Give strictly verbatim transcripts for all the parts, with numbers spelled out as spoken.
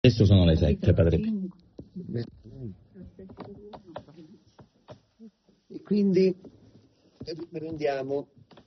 Adesso sono le sette, padre. E quindi riprendiamo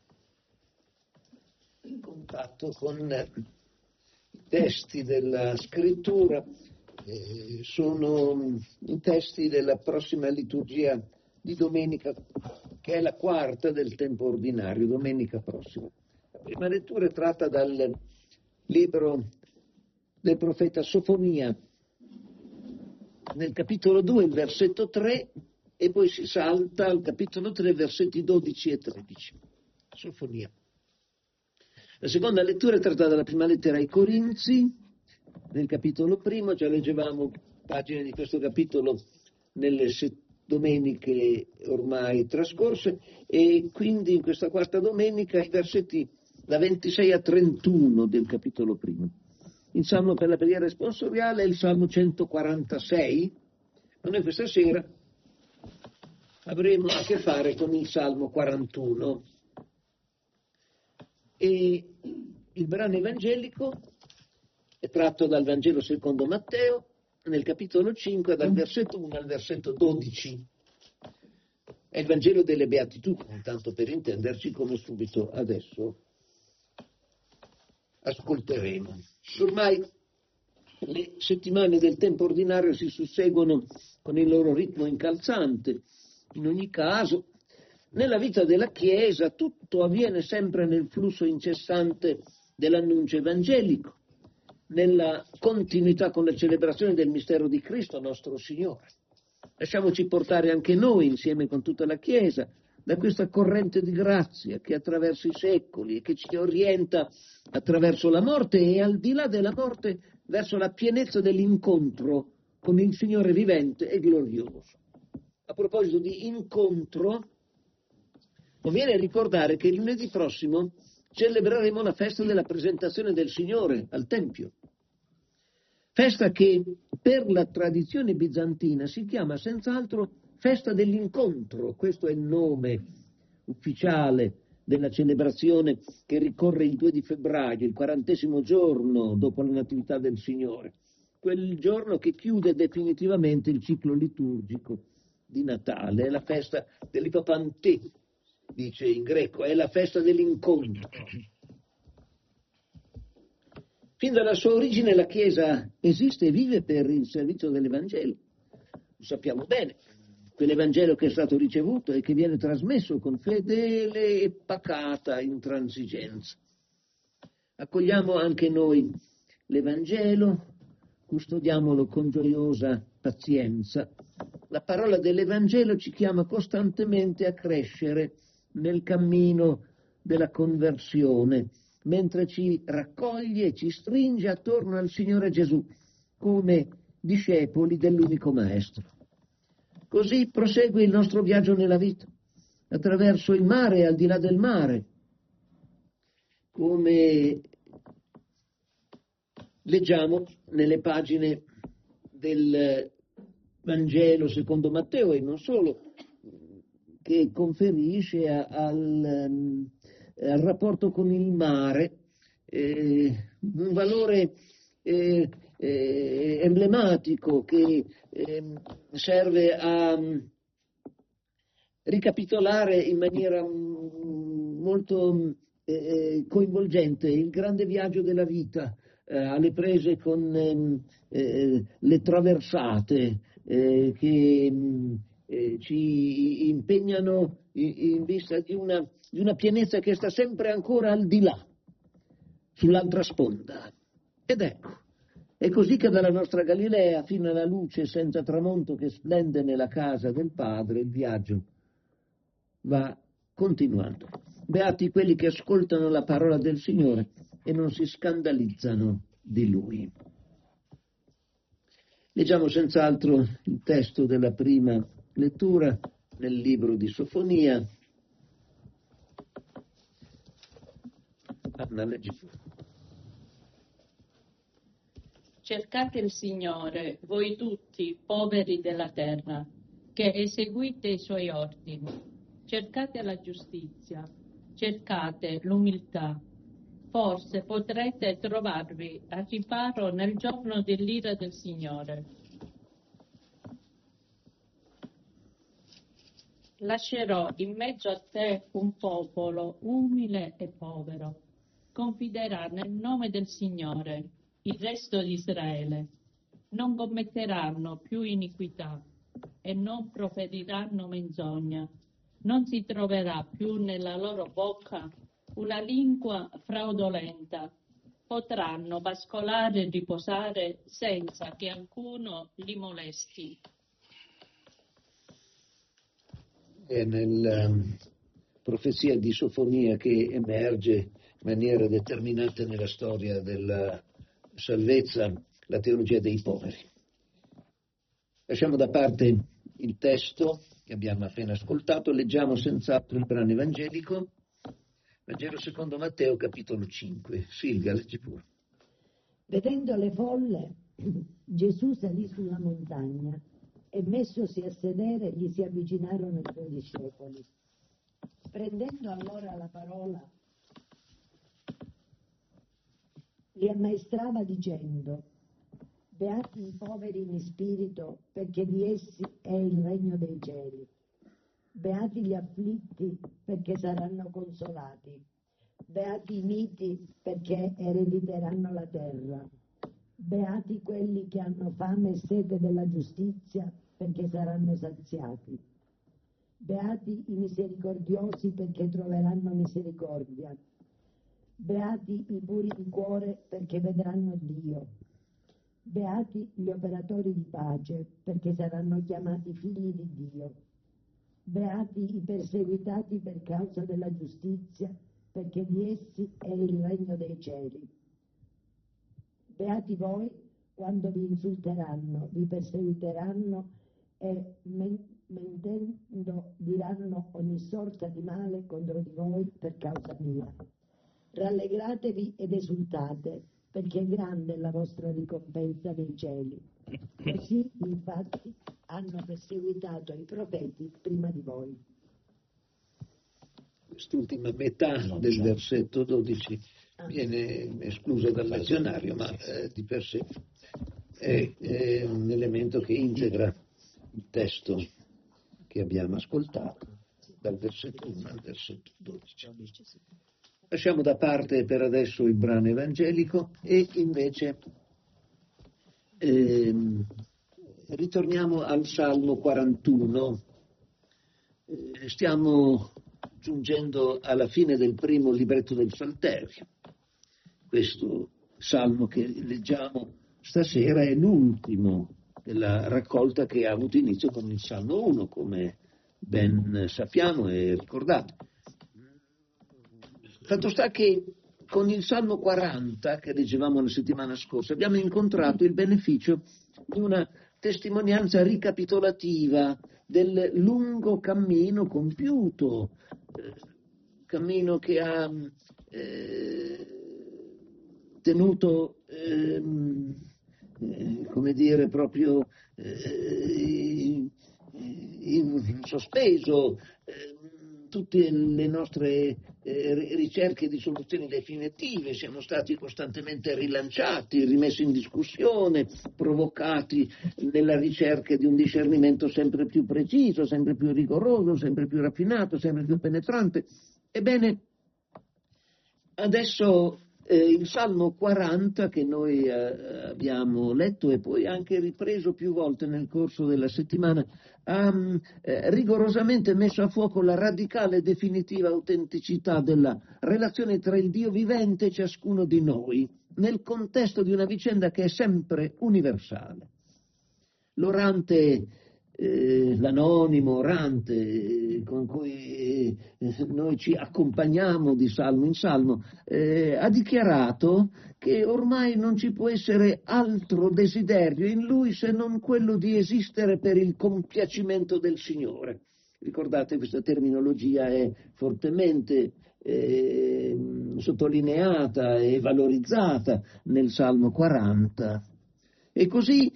il contatto con i testi della scrittura. Eh, sono i testi della prossima liturgia di domenica, che è la quarta del tempo ordinario, domenica prossima. La prima lettura è tratta dal libro del profeta Sofonia, nel capitolo due, il versetto tre, e poi si salta al capitolo tre, versetti dodici e tredici. Sofonia. La seconda lettura è tratta dalla prima lettera ai Corinzi, nel capitolo primo. Già leggevamo pagine di questo capitolo nelle set- domeniche ormai trascorse, e quindi in questa quarta domenica i versetti da ventisei a trentuno del capitolo primo. Il salmo per la preghiera responsoriale è il salmo centoquarantasei, ma noi questa sera avremo a che fare con il salmo quarantuno. E il brano evangelico è tratto dal Vangelo secondo Matteo, nel capitolo cinque, dal versetto uno al versetto dodici. È il Vangelo delle Beatitudini, tanto per intenderci, come subito adesso ascolteremo. Ormai le settimane del tempo ordinario si susseguono con il loro ritmo incalzante. In ogni caso, nella vita della Chiesa tutto avviene sempre nel flusso incessante dell'annuncio evangelico, nella continuità con la celebrazione del mistero di Cristo nostro Signore. Lasciamoci portare anche noi, insieme con tutta la Chiesa, da questa corrente di grazia che attraverso i secoli e che ci orienta attraverso la morte e al di là della morte verso la pienezza dell'incontro con il Signore vivente e glorioso. A proposito di incontro, conviene ricordare che lunedì prossimo celebreremo la festa della presentazione del Signore al Tempio, festa che per la tradizione bizantina si chiama senz'altro festa dell'incontro. Questo è il nome ufficiale della celebrazione che ricorre il due di febbraio, il quarantesimo giorno dopo la Natività del Signore, quel giorno che chiude definitivamente il ciclo liturgico di Natale. È la festa dell'Ipapantè, dice in greco, è la festa dell'incontro. Fin dalla sua origine la Chiesa esiste e vive per il servizio dell'Evangelo. Lo sappiamo bene, quell'Evangelo che è stato ricevuto e che viene trasmesso con fedele e pacata intransigenza. Accogliamo anche noi l'Evangelo, custodiamolo con gioiosa pazienza. La parola dell'Evangelo ci chiama costantemente a crescere nel cammino della conversione, mentre ci raccoglie e ci stringe attorno al Signore Gesù come discepoli dell'unico Maestro. Così prosegue il nostro viaggio nella vita, attraverso il mare e al di là del mare, come leggiamo nelle pagine del Vangelo secondo Matteo, e non solo, che conferisce a, al, al rapporto con il mare eh, un valore eh, eh, emblematico che eh, serve a ricapitolare in maniera molto eh, coinvolgente il grande viaggio della vita, eh, alle prese con eh, le traversate eh, che eh, ci impegnano in, in vista di una, di una pienezza che sta sempre ancora al di là, sull'altra sponda. Ed ecco, è così che dalla nostra Galilea fino alla luce senza tramonto che splende nella casa del Padre il viaggio va continuando. Beati quelli che ascoltano la parola del Signore e non si scandalizzano di Lui. Leggiamo senz'altro il testo della prima lettura nel libro di Sofonia. Anna, leggi. Cercate il Signore, voi tutti, poveri della terra, che eseguite i Suoi ordini. Cercate la giustizia, cercate l'umiltà, forse potrete trovarvi a riparo nel giorno dell'ira del Signore. Lascerò in mezzo a te un popolo umile e povero. Confiderà nel nome del Signore il resto di Israele. Non commetteranno più iniquità e non proferiranno menzogna. Non si troverà più nella loro bocca una lingua fraudolenta. Potranno pascolare e riposare senza che alcuno li molesti. È nella profezia di Sofonia che emerge in maniera determinante nella storia della salvezza la teologia dei poveri. Lasciamo da parte il testo che abbiamo appena ascoltato, leggiamo senz'altro il brano evangelico, Vangelo secondo Matteo, capitolo cinque. Silvia, leggi pure. Vedendo le folle, Gesù salì sulla montagna e messosi a sedere gli si avvicinarono i suoi discepoli. Prendendo allora la parola, li ammaestrava dicendo: beati i poveri in spirito, perché di essi è il regno dei cieli. Beati gli afflitti, perché saranno consolati. Beati i miti, perché erediteranno la terra. Beati quelli che hanno fame e sete della giustizia, perché saranno saziati. Beati i misericordiosi, perché troveranno misericordia. Beati i puri di cuore, perché vedranno Dio. Beati gli operatori di pace, perché saranno chiamati figli di Dio. Beati i perseguitati per causa della giustizia, perché di essi è il regno dei cieli. Beati voi quando vi insulteranno, vi perseguiteranno e mentendo diranno ogni sorta di male contro di voi per causa mia. Rallegratevi ed esultate, perché grande è la vostra ricompensa nei cieli. Così, infatti, hanno perseguitato i profeti prima di voi. Quest'ultima metà del versetto dodici viene esclusa dal lezionario, ma eh, di per sé è, è un elemento che integra il testo che abbiamo ascoltato, dal versetto uno al versetto dodici. Lasciamo da parte per adesso il brano evangelico e invece ehm, ritorniamo al Salmo quarantuno. Eh, stiamo giungendo alla fine del primo libretto del Salterio. Questo salmo che leggiamo stasera è l'ultimo della raccolta che ha avuto inizio con il Salmo uno, come ben sappiamo e ricordate. Fatto sta che con il Salmo quaranta, che leggevamo la settimana scorsa, abbiamo incontrato il beneficio di una testimonianza ricapitolativa del lungo cammino compiuto, eh, cammino che ha eh, tenuto, eh, eh, come dire, proprio eh, in sospeso eh, tutte le nostre eh, ricerche di soluzioni definitive. Siamo stati costantemente rilanciati, rimessi in discussione, provocati nella ricerca di un discernimento sempre più preciso, sempre più rigoroso, sempre più raffinato, sempre più penetrante. Ebbene, adesso eh, il Salmo quaranta, che noi eh, abbiamo letto e poi anche ripreso più volte nel corso della settimana, ha eh, rigorosamente messo a fuoco la radicale e definitiva autenticità della relazione tra il Dio vivente e ciascuno di noi, nel contesto di una vicenda che è sempre universale. L'orante, eh, l'anonimo orante eh, con cui eh, noi ci accompagniamo di salmo in salmo, eh, ha dichiarato che ormai non ci può essere altro desiderio in lui se non quello di esistere per il compiacimento del Signore. Ricordate, questa terminologia è fortemente eh, sottolineata e valorizzata nel Salmo quaranta. E così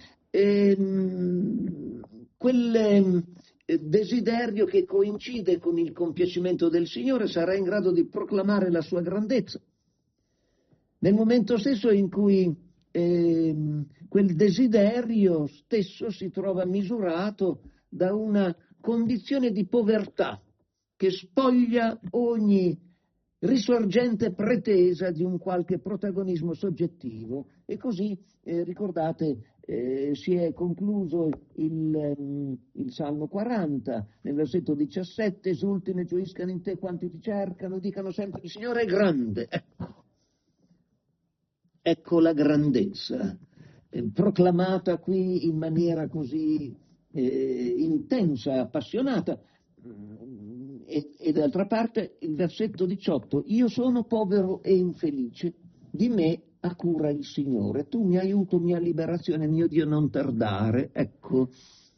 ehm, quel eh, desiderio che coincide con il compiacimento del Signore sarà in grado di proclamare la sua grandezza. nel momento stesso in cui eh, quel desiderio stesso si trova misurato da una condizione di povertà che spoglia ogni risorgente pretesa di un qualche protagonismo soggettivo. E così, eh, ricordate, eh, si è concluso il, um, il Salmo quaranta, nel versetto diciassette: esultino e gioiscano in te quanti ti cercano, dicano sempre il Signore è grande. Ecco, ecco la grandezza, eh, proclamata qui in maniera così eh, intensa, appassionata. E, e d'altra parte il versetto diciotto: io sono povero e infelice, di me ha cura il Signore, tu mi aiuto, mia liberazione, mio Dio non tardare. Ecco,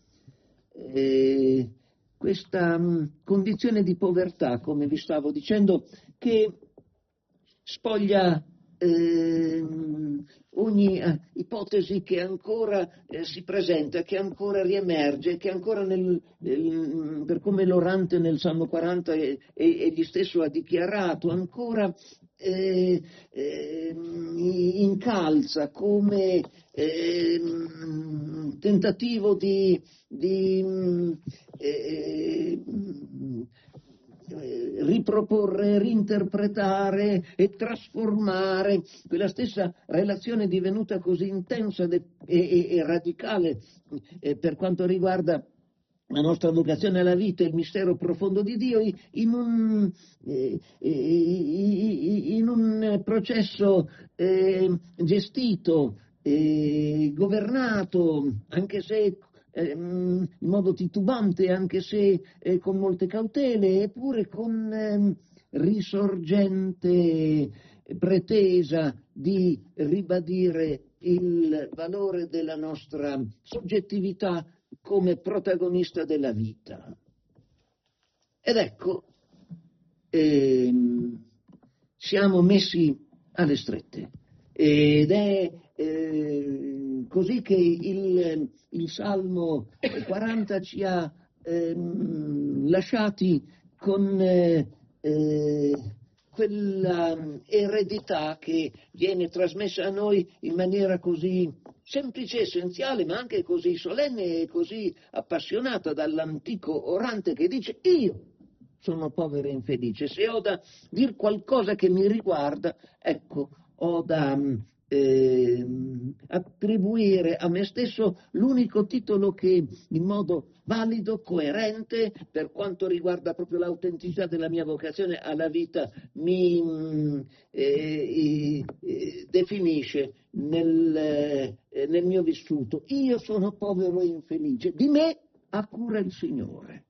eh, questa mh, condizione di povertà, come vi stavo dicendo, che spoglia eh, ogni eh, ipotesi che ancora eh, si presenta, che ancora riemerge, che ancora nel, nel, per come l'orante nel Salmo quaranta e, e, egli stesso ha dichiarato, ancora eh, eh, incalza come eh, tentativo di, di eh, riproporre, reinterpretare e trasformare quella stessa relazione divenuta così intensa e, e, e radicale eh, per quanto riguarda la nostra vocazione alla vita e il mistero profondo di Dio in un, eh, in un processo eh, gestito, eh, governato, anche se in modo titubante, anche se eh, con molte cautele, eppure con eh, risorgente pretesa di ribadire il valore della nostra soggettività come protagonista della vita. Ed ecco, ehm, siamo messi alle strette ed è eh, così che il, il Salmo quaranta ci ha ehm, lasciati con eh, eh, quella eredità che viene trasmessa a noi in maniera così semplice e essenziale, ma anche così solenne e così appassionata dall'antico orante che dice: io sono povero e infelice, se ho da dir qualcosa che mi riguarda, ecco, ho da eh, attribuire a me stesso l'unico titolo che in modo valido, coerente, per quanto riguarda proprio l'autenticità della mia vocazione alla vita, mi eh, eh, definisce nel, eh, nel mio vissuto. Io sono povero e infelice, di me ha cura il Signore.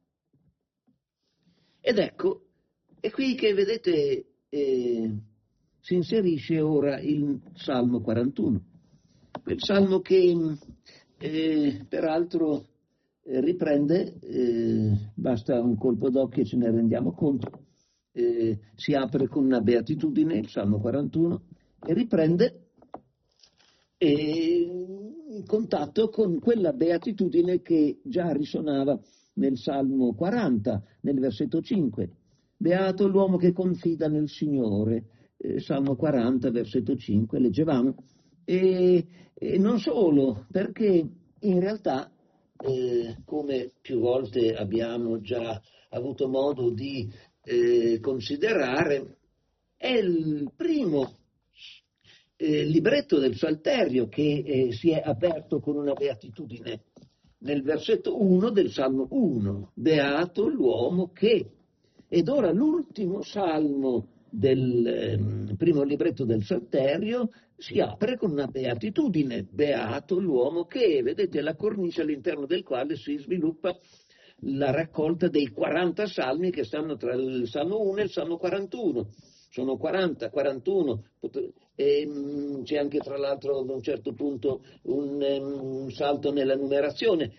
Ed ecco, è qui che vedete eh, si inserisce ora il Salmo quarantuno, quel Salmo che eh, peraltro eh, riprende, eh, basta un colpo d'occhio e ce ne rendiamo conto, eh, si apre con una beatitudine, il Salmo quarantuno, e riprende eh, in contatto con quella beatitudine che già risonava nel Salmo quaranta, nel versetto cinque. Beato l'uomo che confida nel Signore, eh, Salmo quaranta, versetto cinque, leggevamo. E, e non solo, perché in realtà, eh, come più volte abbiamo già avuto modo di eh, considerare, è il primo eh, libretto del Salterio che eh, si è aperto con una beatitudine. Nel versetto uno del Salmo uno, beato l'uomo che, ed ora l'ultimo salmo del eh, primo libretto del Salterio si apre con una beatitudine, beato l'uomo che, vedete la cornice all'interno del quale si sviluppa la raccolta dei quaranta salmi che stanno tra il Salmo uno e il Salmo quarantuno. Sono quaranta, quarantuno, e mh, c'è anche tra l'altro ad un certo punto un, um, un salto nella numerazione.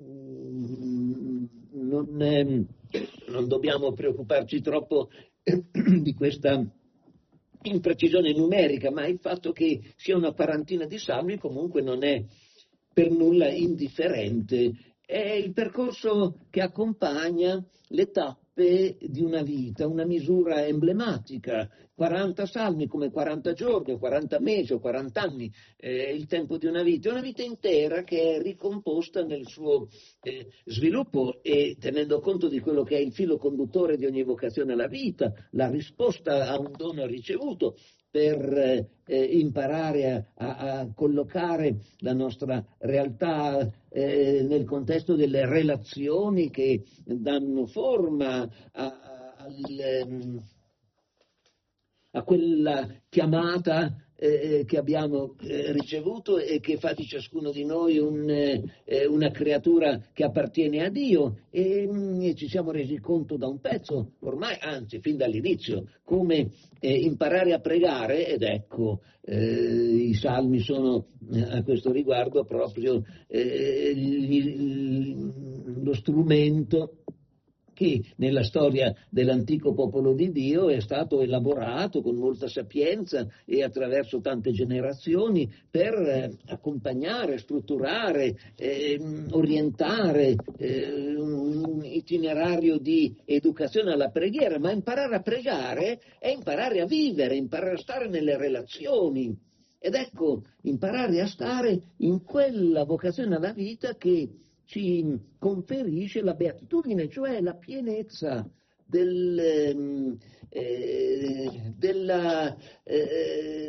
Non, eh, non dobbiamo preoccuparci troppo eh, di questa imprecisione numerica, ma il fatto che sia una quarantina di salmi comunque non è per nulla indifferente è il percorso che accompagna le tappe di una vita, una misura emblematica. quaranta salmi come quaranta giorni, o quaranta mesi, o quaranta anni, eh, il tempo di una vita, è una vita intera che è ricomposta nel suo eh, sviluppo, e tenendo conto di quello che è il filo conduttore di ogni vocazione alla vita, la risposta a un dono ricevuto, per eh, imparare a, a, a collocare la nostra realtà eh, nel contesto delle relazioni che danno forma a, a, al, a quella chiamata eh, che abbiamo eh, ricevuto e che fa di ciascuno di noi un, eh, una creatura che appartiene a Dio, e, mh, e ci siamo resi conto da un pezzo, ormai, anzi fin dall'inizio, come eh, imparare a pregare, ed ecco eh, i salmi sono eh, a questo riguardo proprio eh, gli, lo strumento che nella storia dell'antico popolo di Dio è stato elaborato con molta sapienza e attraverso tante generazioni per eh, accompagnare, strutturare, eh, orientare eh, un itinerario di educazione alla preghiera. Ma imparare a pregare è imparare a vivere, imparare a stare nelle relazioni. Ed ecco, imparare a stare in quella vocazione alla vita che ci conferisce la beatitudine, cioè la pienezza del, eh, della, eh,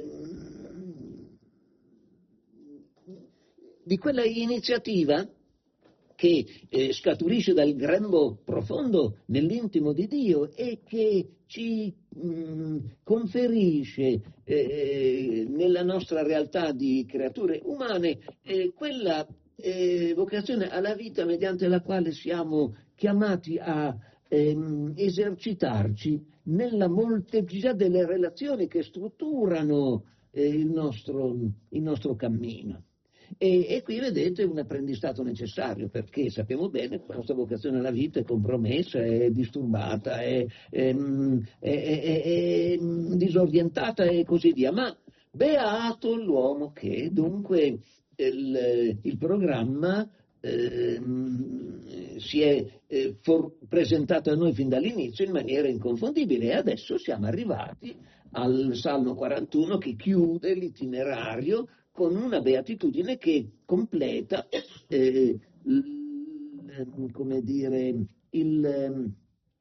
di quella iniziativa che eh, scaturisce dal grembo profondo nell'intimo di Dio e che ci mh, conferisce eh, nella nostra realtà di creature umane eh, quella Eh, vocazione alla vita mediante la quale siamo chiamati a ehm, esercitarci nella molteplicità delle relazioni che strutturano eh, il, nostro, il nostro cammino. E, e qui vedete un apprendistato necessario, perché sappiamo bene che la nostra vocazione alla vita è compromessa, è disturbata, è, è, è, è, è disorientata e così via, ma beato l'uomo che dunque Il, il programma eh, si è eh, for, presentato a noi fin dall'inizio in maniera inconfondibile, e adesso siamo arrivati al Salmo quarantuno che chiude l'itinerario con una beatitudine che completa eh, l, come dire, il,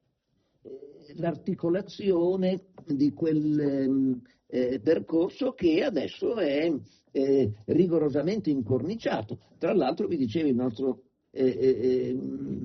l'articolazione di quel eh, percorso che adesso è Eh, rigorosamente incorniciato. Tra l'altro vi dicevo, il nostro eh, eh,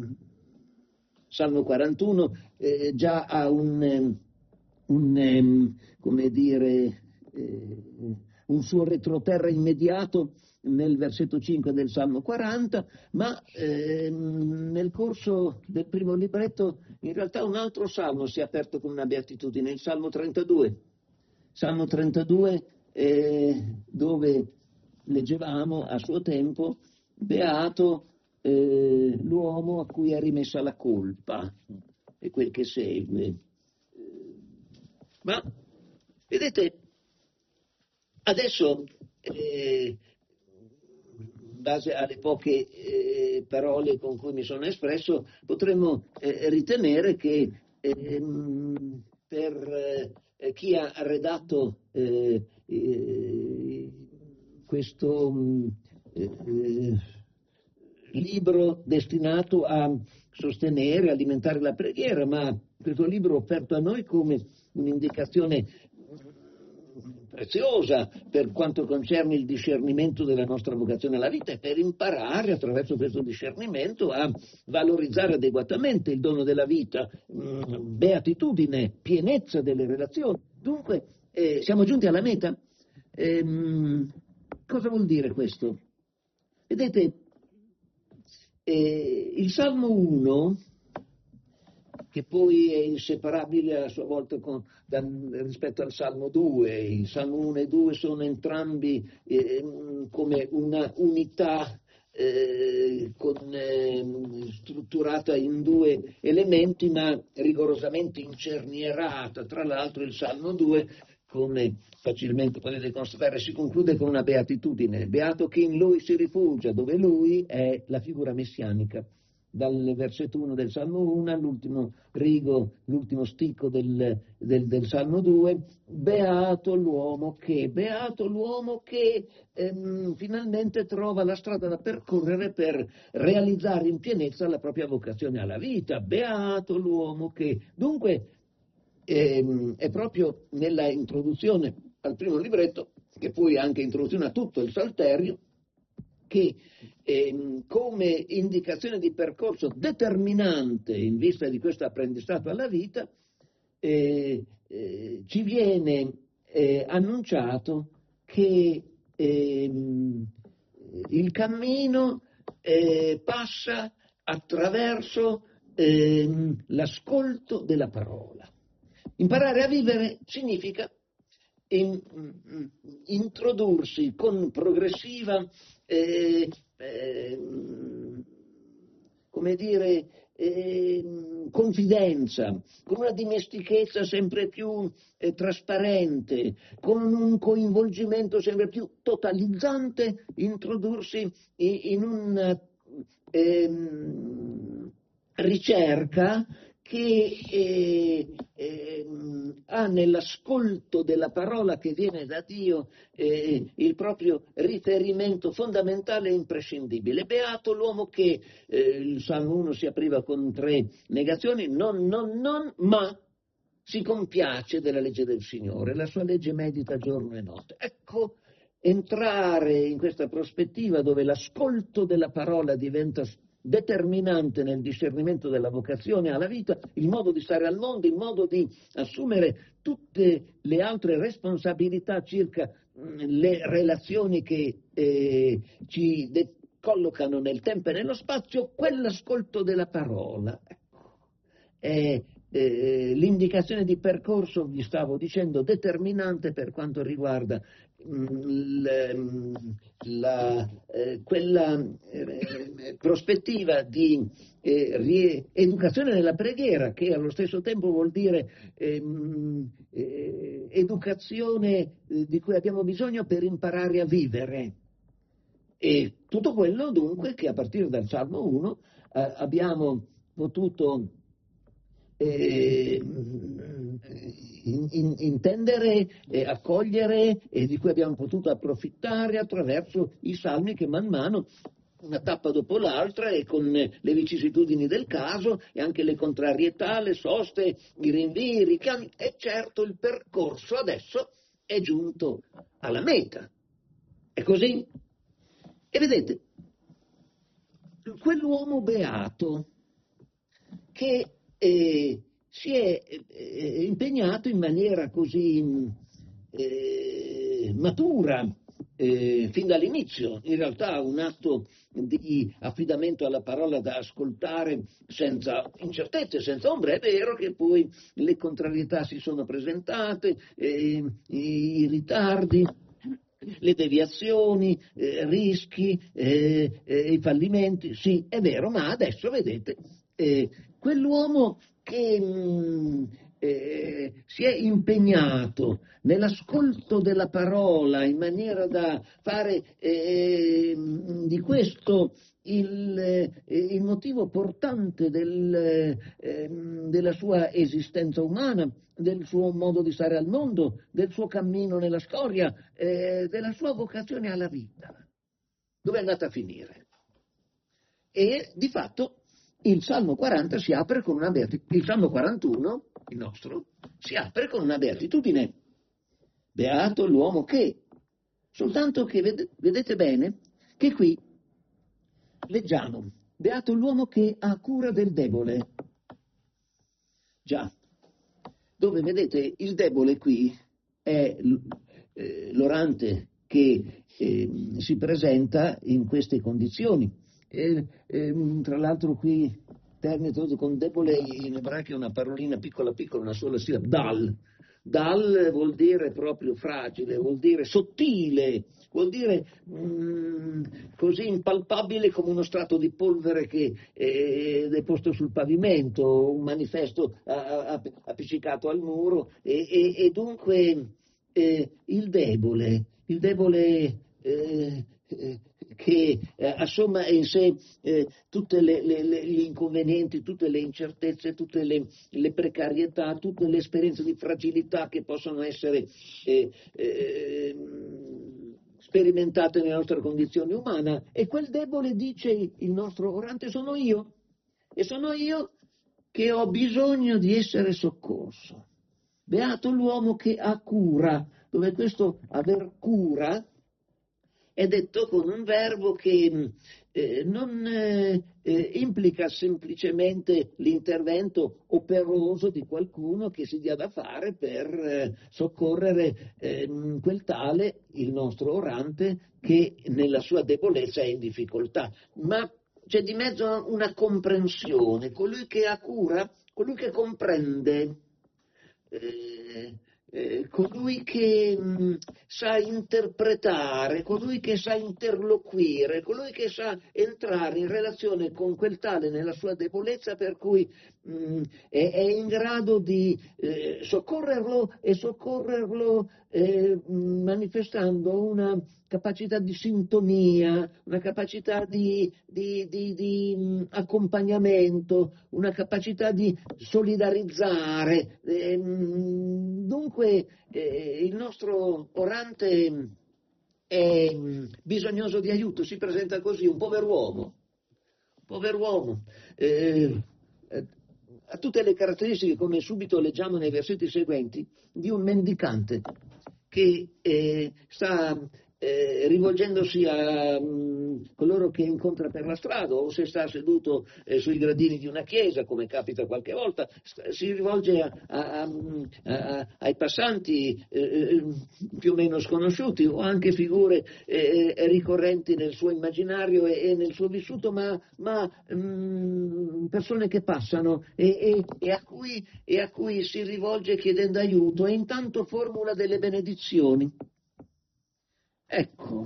Salmo quarantuno eh, già ha un, un eh, come dire eh, un suo retroterra immediato nel versetto cinque del Salmo quaranta, ma eh, nel corso del primo libretto in realtà un altro salmo si è aperto con una beatitudine, il Salmo trentadue. Salmo trentadue Eh, dove leggevamo a suo tempo: beato eh, l'uomo a cui è rimessa la colpa, e quel che segue. Ma vedete, adesso eh, in base alle poche eh, parole con cui mi sono espresso, potremmo eh, ritenere che eh, per eh, chi ha redatto eh, eh, questo eh, libro destinato a sostenere, alimentare la preghiera, ma questo libro offerto a noi come un'indicazione preziosa per quanto concerne il discernimento della nostra vocazione alla vita, e per imparare attraverso questo discernimento a valorizzare adeguatamente il dono della vita, beatitudine, pienezza delle relazioni. Dunque eh, siamo giunti alla meta. Ehm, cosa vuol dire questo? Vedete, eh, il Salmo uno, che poi è inseparabile a sua volta con, da, rispetto al Salmo due. Il Salmo uno e due sono entrambi eh, come una unità eh, con, eh, strutturata in due elementi, ma rigorosamente incernierata. Tra l'altro il Salmo due come facilmente potete constatare, si conclude con una beatitudine: beato chi in lui si rifugia, dove lui è la figura messianica. Dal versetto uno del Salmo uno all'ultimo rigo, l'ultimo sticco del, del, del Salmo due, beato l'uomo che, beato l'uomo che ehm, finalmente trova la strada da percorrere per realizzare in pienezza la propria vocazione alla vita, beato l'uomo che. Dunque ehm, è proprio nella introduzione al primo libretto, che poi anche introduzione a tutto il Salterio, che ehm, come indicazione di percorso determinante in vista di questo apprendistato alla vita eh, eh, ci viene eh, annunciato che ehm, il cammino eh, passa attraverso ehm, l'ascolto della parola. Imparare a vivere significa in, introdursi con progressiva Eh, eh, come dire, eh, confidenza, con una dimestichezza sempre più eh, trasparente, con un coinvolgimento sempre più totalizzante, introdursi in, in una eh, ricerca che eh, eh, ha nell'ascolto della parola che viene da Dio eh, il proprio riferimento fondamentale e imprescindibile. Beato l'uomo che, eh, il Salmo uno si apriva con tre negazioni, non, non, non, ma si compiace della legge del Signore, la sua legge medita giorno e notte. Ecco, entrare in questa prospettiva dove l'ascolto della parola diventa determinante nel discernimento della vocazione alla vita, il modo di stare al mondo, il modo di assumere tutte le altre responsabilità circa mh, le relazioni che eh, ci de- collocano nel tempo e nello spazio, quell'ascolto della parola. Ecco, è eh, l'indicazione di percorso, vi stavo dicendo, determinante per quanto riguarda La, la, eh, quella eh, prospettiva di eh, rieducazione nella preghiera, che allo stesso tempo vuol dire ehm, eh, educazione eh, di cui abbiamo bisogno per imparare a vivere. E tutto quello dunque che a partire dal Salmo uno eh, abbiamo potuto Eh, in, in, intendere, eh, accogliere e di cui abbiamo potuto approfittare attraverso i salmi che man mano, una tappa dopo l'altra e con le vicissitudini del caso e anche le contrarietà, le soste, i rinvii, i richiami, e certo il percorso adesso è giunto alla meta. È così? E vedete, quell'uomo beato che Eh, si è eh, impegnato in maniera così eh, matura eh, fin dall'inizio, in realtà un atto di affidamento alla parola da ascoltare senza incertezze, senza ombre. È vero che poi le contrarietà si sono presentate, eh, i ritardi, le deviazioni, eh, rischi, eh, eh, i fallimenti, sì, è vero, ma adesso vedete, eh, quell'uomo che mh, eh, si è impegnato nell'ascolto della parola in maniera da fare eh, di questo il, eh, il motivo portante del, eh, della sua esistenza umana, del suo modo di stare al mondo, del suo cammino nella storia, eh, della sua vocazione alla vita. Dove è andata a finire? E di fatto il Salmo quaranta si apre con una beatitudine, il Salmo quarantuno, il nostro, si apre con una beatitudine. Beato l'uomo che, soltanto che ved- vedete bene che qui leggiamo, beato l'uomo che ha cura del debole. Già, dove vedete il debole qui è eh, l'orante che eh, si presenta in queste condizioni. E, e, tra l'altro qui termine tradotto con debole in ebraico è una parolina piccola piccola, una sola sillaba, dal. Dal vuol dire proprio fragile, vuol dire sottile, vuol dire mh, così impalpabile come uno strato di polvere che è deposto sul pavimento, un manifesto a, a, appiccicato al muro, e, e, e dunque eh, il debole, il debole eh, eh, che eh, assomma in sé eh, tutti gli inconvenienti, tutte le incertezze, tutte le, le precarietà, tutte le esperienze di fragilità che possono essere eh, eh, sperimentate nella nostra condizione umana. E quel debole, dice il nostro orante, sono io, e sono io che ho bisogno di essere soccorso. Beato l'uomo che ha cura, dove questo aver cura è detto con un verbo che eh, non eh, eh, implica semplicemente l'intervento operoso di qualcuno che si dia da fare per eh, soccorrere eh, quel tale, il nostro orante, che nella sua debolezza è in difficoltà, ma c'è di mezzo una comprensione, colui che ha cura, colui che comprende, eh, eh, colui che mh, sa interpretare, colui che sa interloquire, colui che sa entrare in relazione con quel tale nella sua debolezza, per cui mh, è, è in grado di eh, soccorrerlo e soccorrerlo eh, manifestando una capacità di sintonia, una capacità di, di, di, di mh, accompagnamento, una capacità di solidarizzare. Eh, mh, dunque eh, il nostro orante è mh, bisognoso di aiuto, si presenta così, un pover'uomo, un pover'uomo, eh, eh, ha tutte le caratteristiche, come subito leggiamo nei versetti seguenti, di un mendicante che eh, sta eh, rivolgendosi a mh, coloro che incontra per la strada, o se sta seduto eh, sui gradini di una chiesa, come capita qualche volta, sta, si rivolge a, a, a, ai passanti eh, più o meno sconosciuti, o anche figure eh, ricorrenti nel suo immaginario e, e nel suo vissuto, ma, ma mh, persone che passano e, e, e, a cui, e a cui si rivolge chiedendo aiuto, e intanto formula delle benedizioni. Ecco,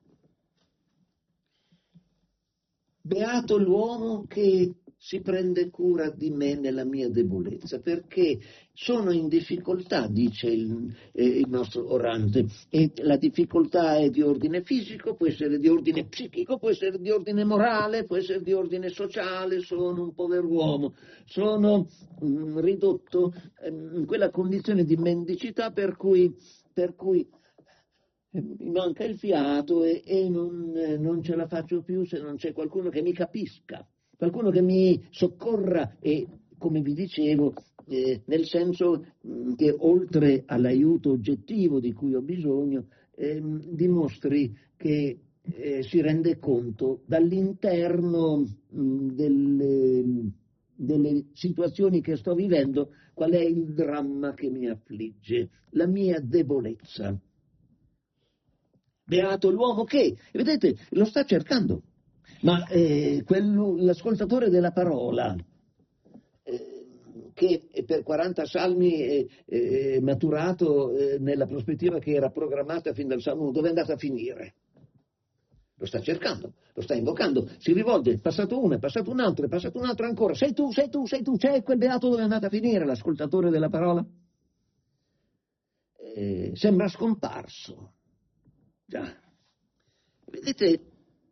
beato l'uomo che si prende cura di me nella mia debolezza, perché sono in difficoltà, dice il, eh, il nostro orante, e la difficoltà è di ordine fisico, può essere di ordine psichico, può essere di ordine morale, può essere di ordine sociale. Sono un pover'uomo, sono mh, ridotto eh, in quella condizione di mendicità per cui, per cui mi manca il fiato e, e non, non ce la faccio più se non c'è qualcuno che mi capisca, qualcuno che mi soccorra e, come vi dicevo, eh, nel senso mh, che oltre all'aiuto oggettivo di cui ho bisogno, eh, dimostri che eh, si rende conto dall'interno mh, delle, delle situazioni che sto vivendo qual è il dramma che mi affligge, la mia debolezza. Beato l'uomo che, vedete, lo sta cercando, ma eh, quello, l'ascoltatore della parola, eh, che per quaranta salmi è, è maturato eh, nella prospettiva che era programmata fin dal Salmo, dove è andata a finire? Lo sta cercando, lo sta invocando, si rivolge, è passato uno, è passato un altro, è passato un altro ancora, sei tu, sei tu, sei tu, c'è quel beato dove è andata a finire, l'ascoltatore della parola? Eh, sembra scomparso. Già, vedete,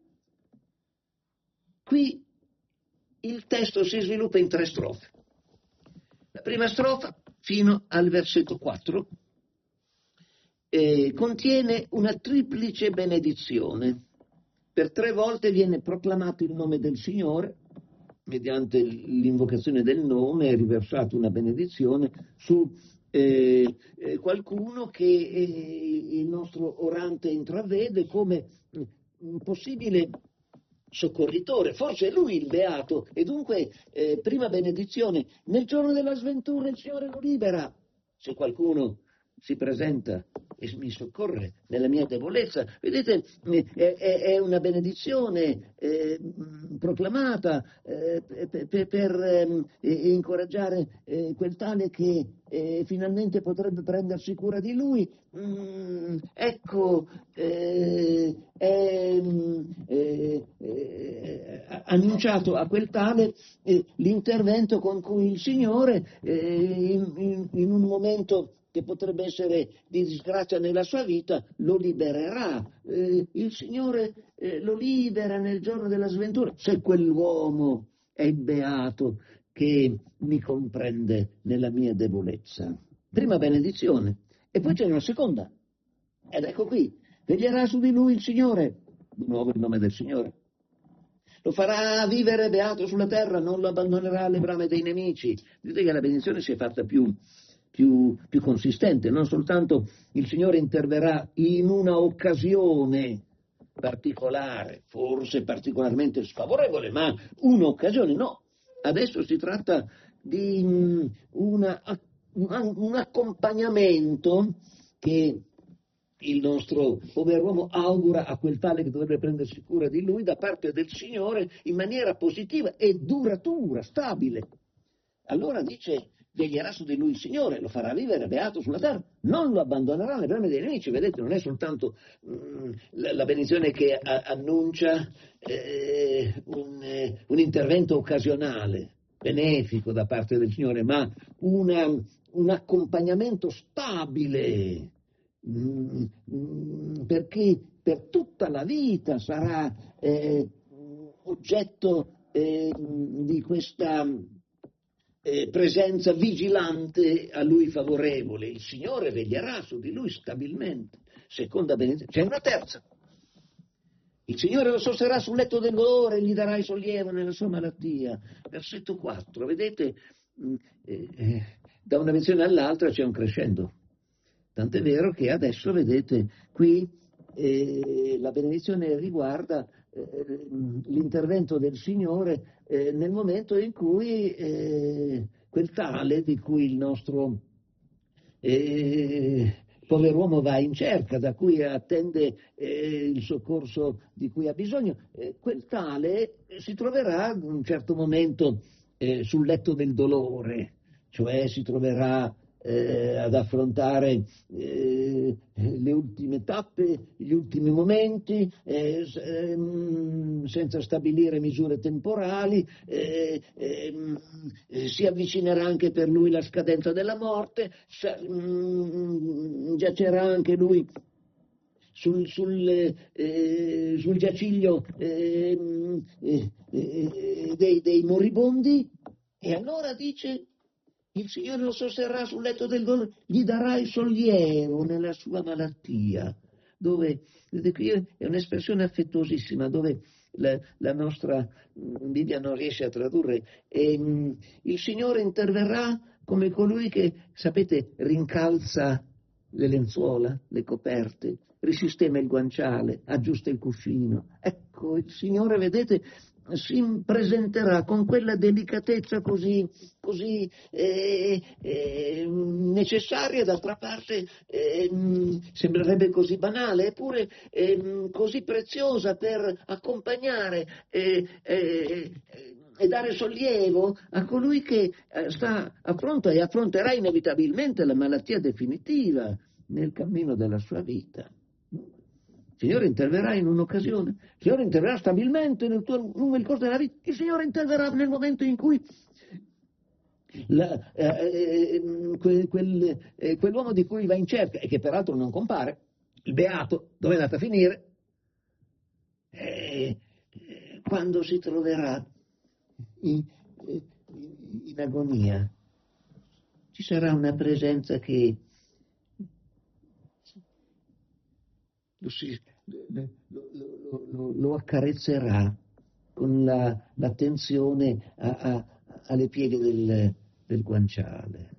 qui il testo si sviluppa in tre strofe. La prima strofa, fino al versetto quattro, eh, contiene una triplice benedizione. Per tre volte viene proclamato il nome del Signore, mediante l'invocazione del nome è riversata una benedizione su Eh, eh, qualcuno che eh, il nostro orante intravede come un possibile soccorritore, forse è lui il beato, e dunque eh, prima benedizione, nel giorno della sventura il Signore lo libera. Se qualcuno si presenta e mi soccorre nella mia debolezza, vedete, è, è una benedizione eh, proclamata eh, per, per eh, incoraggiare eh, quel tale che eh, finalmente potrebbe prendersi cura di lui. Mm, ecco, eh, è eh, eh, annunciato a quel tale eh, l'intervento con cui il Signore eh, in, in, in un momento che potrebbe essere di disgrazia nella sua vita, lo libererà. Eh, il Signore eh, lo libera nel giorno della sventura, se quell'uomo è il beato che mi comprende nella mia debolezza. Prima benedizione, e poi c'è una seconda. Ed ecco qui, veglierà su di lui il Signore, di nuovo il nome del Signore. Lo farà vivere beato sulla terra, non lo abbandonerà alle brame dei nemici. Vedete che la benedizione si è fatta più, più, più consistente, non soltanto il Signore interverrà in una occasione particolare, forse particolarmente sfavorevole, ma un'occasione, no. Adesso si tratta di una, un accompagnamento che il nostro pover'uomo augura a quel tale che dovrebbe prendersi cura di lui da parte del Signore in maniera positiva e duratura, stabile. Allora dice, veglierà su di lui il Signore, lo farà vivere beato sulla terra, non lo abbandonerà alle brame dei nemici. Vedete, non è soltanto mh, la, la benedizione che a, annuncia eh, un, eh, un intervento occasionale, benefico da parte del Signore, ma una, un accompagnamento stabile, perché per tutta la vita sarà eh, oggetto eh, di questa eh, presenza vigilante a lui favorevole. Il Signore veglierà su di lui stabilmente. Seconda benedizione. C'è una terza. Il Signore lo sosterrà sul letto del dolore e gli darà il sollievo nella sua malattia. Versetto quattro. Vedete, eh, eh, da una benedizione all'altra c'è un crescendo. Tant'è vero che adesso, vedete, qui eh, la benedizione riguarda eh, l'intervento del Signore eh, nel momento in cui eh, quel tale di cui il nostro eh, pover'uomo va in cerca, da cui attende eh, il soccorso di cui ha bisogno, eh, quel tale si troverà in un certo momento eh, sul letto del dolore, cioè si troverà Eh, ad affrontare eh, le ultime tappe, gli ultimi momenti, eh, ehm, senza stabilire misure temporali, eh, ehm, eh, si avvicinerà anche per lui la scadenza della morte, sa, mm, giacerà anche lui sul, sul, eh, sul giaciglio eh, eh, eh, dei, dei moribondi, e allora dice: il Signore lo sosterrà sul letto del dolore, gli darà il sollievo nella sua malattia, dove, vedete, qui è un'espressione affettuosissima, dove la, la nostra Bibbia non riesce a tradurre, e, mh, il Signore interverrà come colui che, sapete, rincalza le lenzuola, le coperte, risistema il guanciale, aggiusta il cuscino. Ecco, il Signore, vedete, si presenterà con quella delicatezza così, così eh, eh, necessaria, d'altra parte eh, sembrerebbe così banale, eppure eh, così preziosa per accompagnare eh, eh, e dare sollievo a colui che sta affronta e affronterà inevitabilmente la malattia definitiva nel cammino della sua vita. Il Signore interverrà in un'occasione, il Signore interverrà stabilmente nel tuo, lungo il corso della vita, il Signore interverrà nel momento in cui la, eh, quel, quel, eh, quell'uomo di cui va in cerca, e che peraltro non compare, il beato, dove è andato a finire, eh, quando si troverà in, in agonia, ci sarà una presenza che Lo, si, lo, lo, lo, lo accarezzerà con la, l'attenzione a, a, alle pieghe del, del guanciale.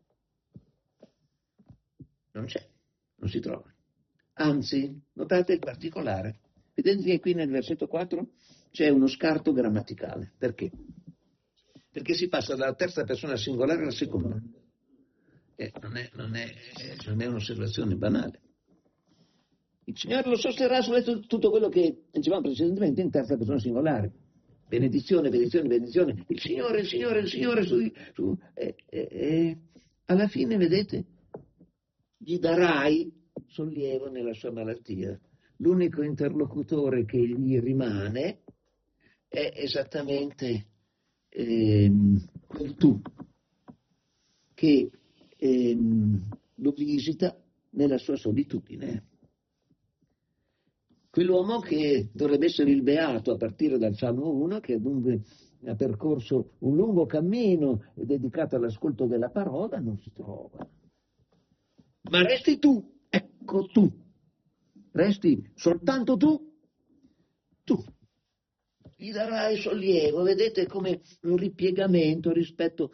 Non c'è, non si trova. Anzi, notate il particolare. Vedete che qui nel versetto quattro c'è uno scarto grammaticale. Perché? Perché si passa dalla terza persona singolare alla seconda. Eh, non, è, non, è, non è un'osservazione banale. Il Signore lo sosterrà su tutto quello che dicevamo precedentemente in terza persona singolare. Benedizione, benedizione, benedizione. Il Signore, il Signore, il Signore. Su, su, eh, eh, eh. Alla fine, vedete, gli darai sollievo nella sua malattia. L'unico interlocutore che gli rimane è esattamente ehm, quel tu che ehm, lo visita nella sua solitudine. Quell'uomo che dovrebbe essere il beato a partire dal Salmo uno, che dunque ha percorso un lungo cammino dedicato all'ascolto della parola, non si trova. Ma resti tu, ecco tu, resti soltanto tu, tu. Gli darai sollievo, vedete, come un ripiegamento rispetto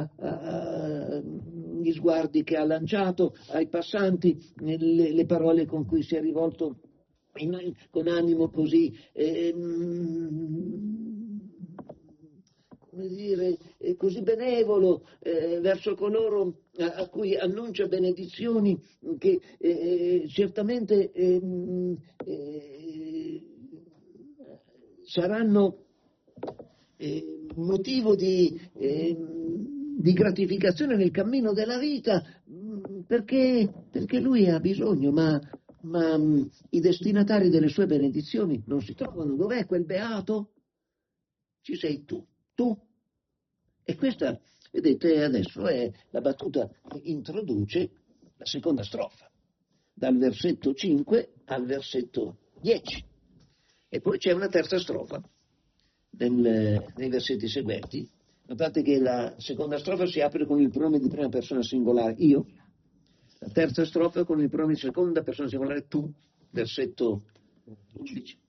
agli sguardi che ha lanciato ai passanti, le, le parole con cui si è rivolto in, con animo così, ehm, come dire, eh, così benevolo eh, verso coloro a, a cui annuncia benedizioni che eh, certamente eh, eh, saranno eh, motivo di, eh, di gratificazione nel cammino della vita, perché, perché lui ha bisogno, ma, ma mh, i destinatari delle sue benedizioni non si trovano. Dov'è quel beato? Ci sei tu, tu. E questa, vedete, adesso è la battuta che introduce la seconda strofa, dal versetto cinque al versetto dieci. E poi c'è una terza strofa nel, nei versetti seguenti. Notate che la seconda strofa si apre con il pronome di prima persona singolare, io. La terza strofa con il pronome di seconda persona singolare, tu, versetto undici.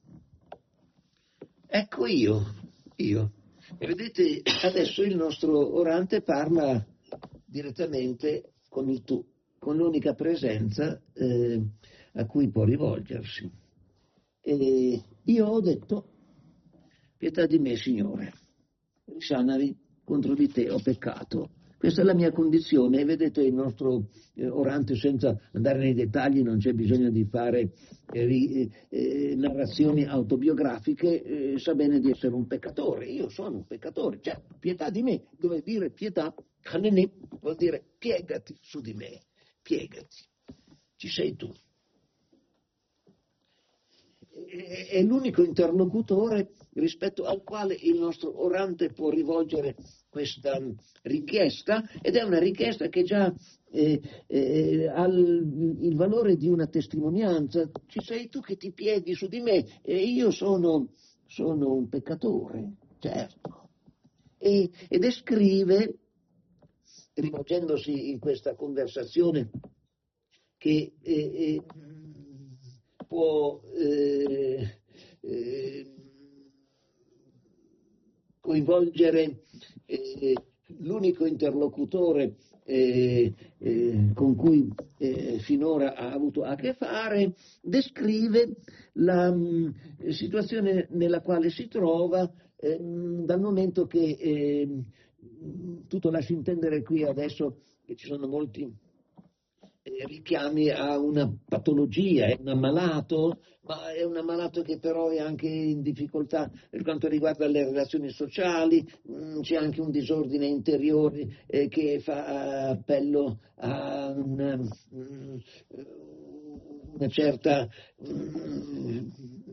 Ecco io, io. E vedete, adesso il nostro orante parla direttamente con il tu, con l'unica presenza eh, a cui può rivolgersi. E io ho detto, pietà di me, Signore, risanami, contro di te ho peccato. Questa è la mia condizione, e vedete il nostro eh, orante, senza andare nei dettagli, non c'è bisogno di fare eh, eh, narrazioni autobiografiche, eh, sa bene di essere un peccatore. Io sono un peccatore, cioè pietà di me, dove dire pietà, hanene, vuol dire piegati su di me, piegati, ci sei tu. È l'unico interlocutore rispetto al quale il nostro orante può rivolgere questa richiesta, ed è una richiesta che già eh, eh, ha il, il valore di una testimonianza. Ci sei tu che ti pieghi su di me, e io sono, sono un peccatore, certo. E, e descrive, rivolgendosi in questa conversazione che eh, eh, può eh, eh, coinvolgere eh, l'unico interlocutore eh, eh, con cui eh, finora ha avuto a che fare, descrive la mh, situazione nella quale si trova eh, dal momento che eh, tutto lascia intendere qui adesso che ci sono molti richiami a una patologia, è un ammalato, ma è un ammalato che però è anche in difficoltà per quanto riguarda le relazioni sociali, c'è anche un disordine interiore eh, che fa appello a una, una certa um,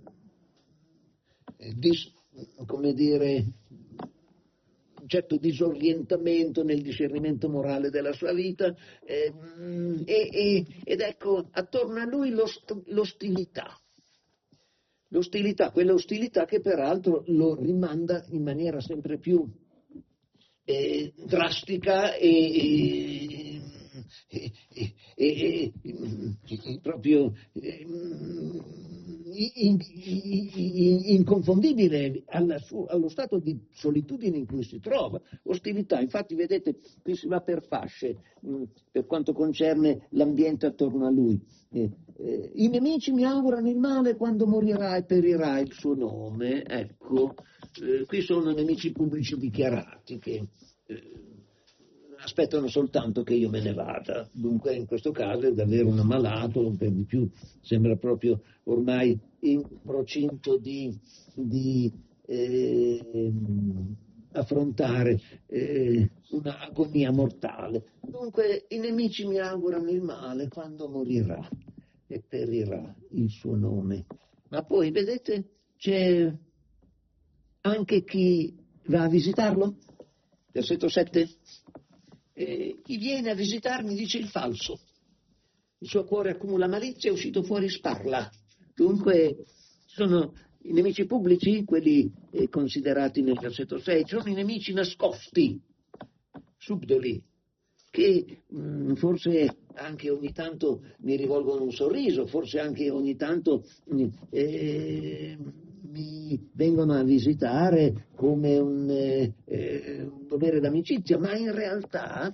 dis, come dire, un certo disorientamento nel discernimento morale della sua vita, eh, e, e, ed ecco attorno a lui l'ost- l'ostilità, l'ostilità, quella ostilità che peraltro lo rimanda in maniera sempre più eh, drastica e, e, e, e, e proprio eh, In, in, inconfondibile alla su, allo stato di solitudine in cui si trova, ostilità. Infatti vedete, qui si va per fasce mh, per quanto concerne l'ambiente attorno a lui. Eh, eh, I nemici mi augurano il male quando morirà e perirà il suo nome. Ecco, eh, qui sono nemici pubblici dichiarati che eh, aspettano soltanto che io me ne vada. Dunque in questo caso è davvero un ammalato, per di più sembra proprio ormai in procinto di, di eh, affrontare eh, una agonia mortale. Dunque i nemici mi augurano il male quando morirà e perirà il suo nome. Ma poi vedete c'è anche chi va a visitarlo. Versetto sette. eh, chi viene a visitarmi dice il falso, il suo cuore accumula malizia, è uscito fuori sparla. Dunque sono i nemici pubblici, quelli eh, considerati nel versetto sei, sono i nemici nascosti, subdoli, che mh, forse anche ogni tanto mi rivolgono un sorriso, forse anche ogni tanto mh, eh, mi vengono a visitare come un, eh, un dovere d'amicizia, ma in realtà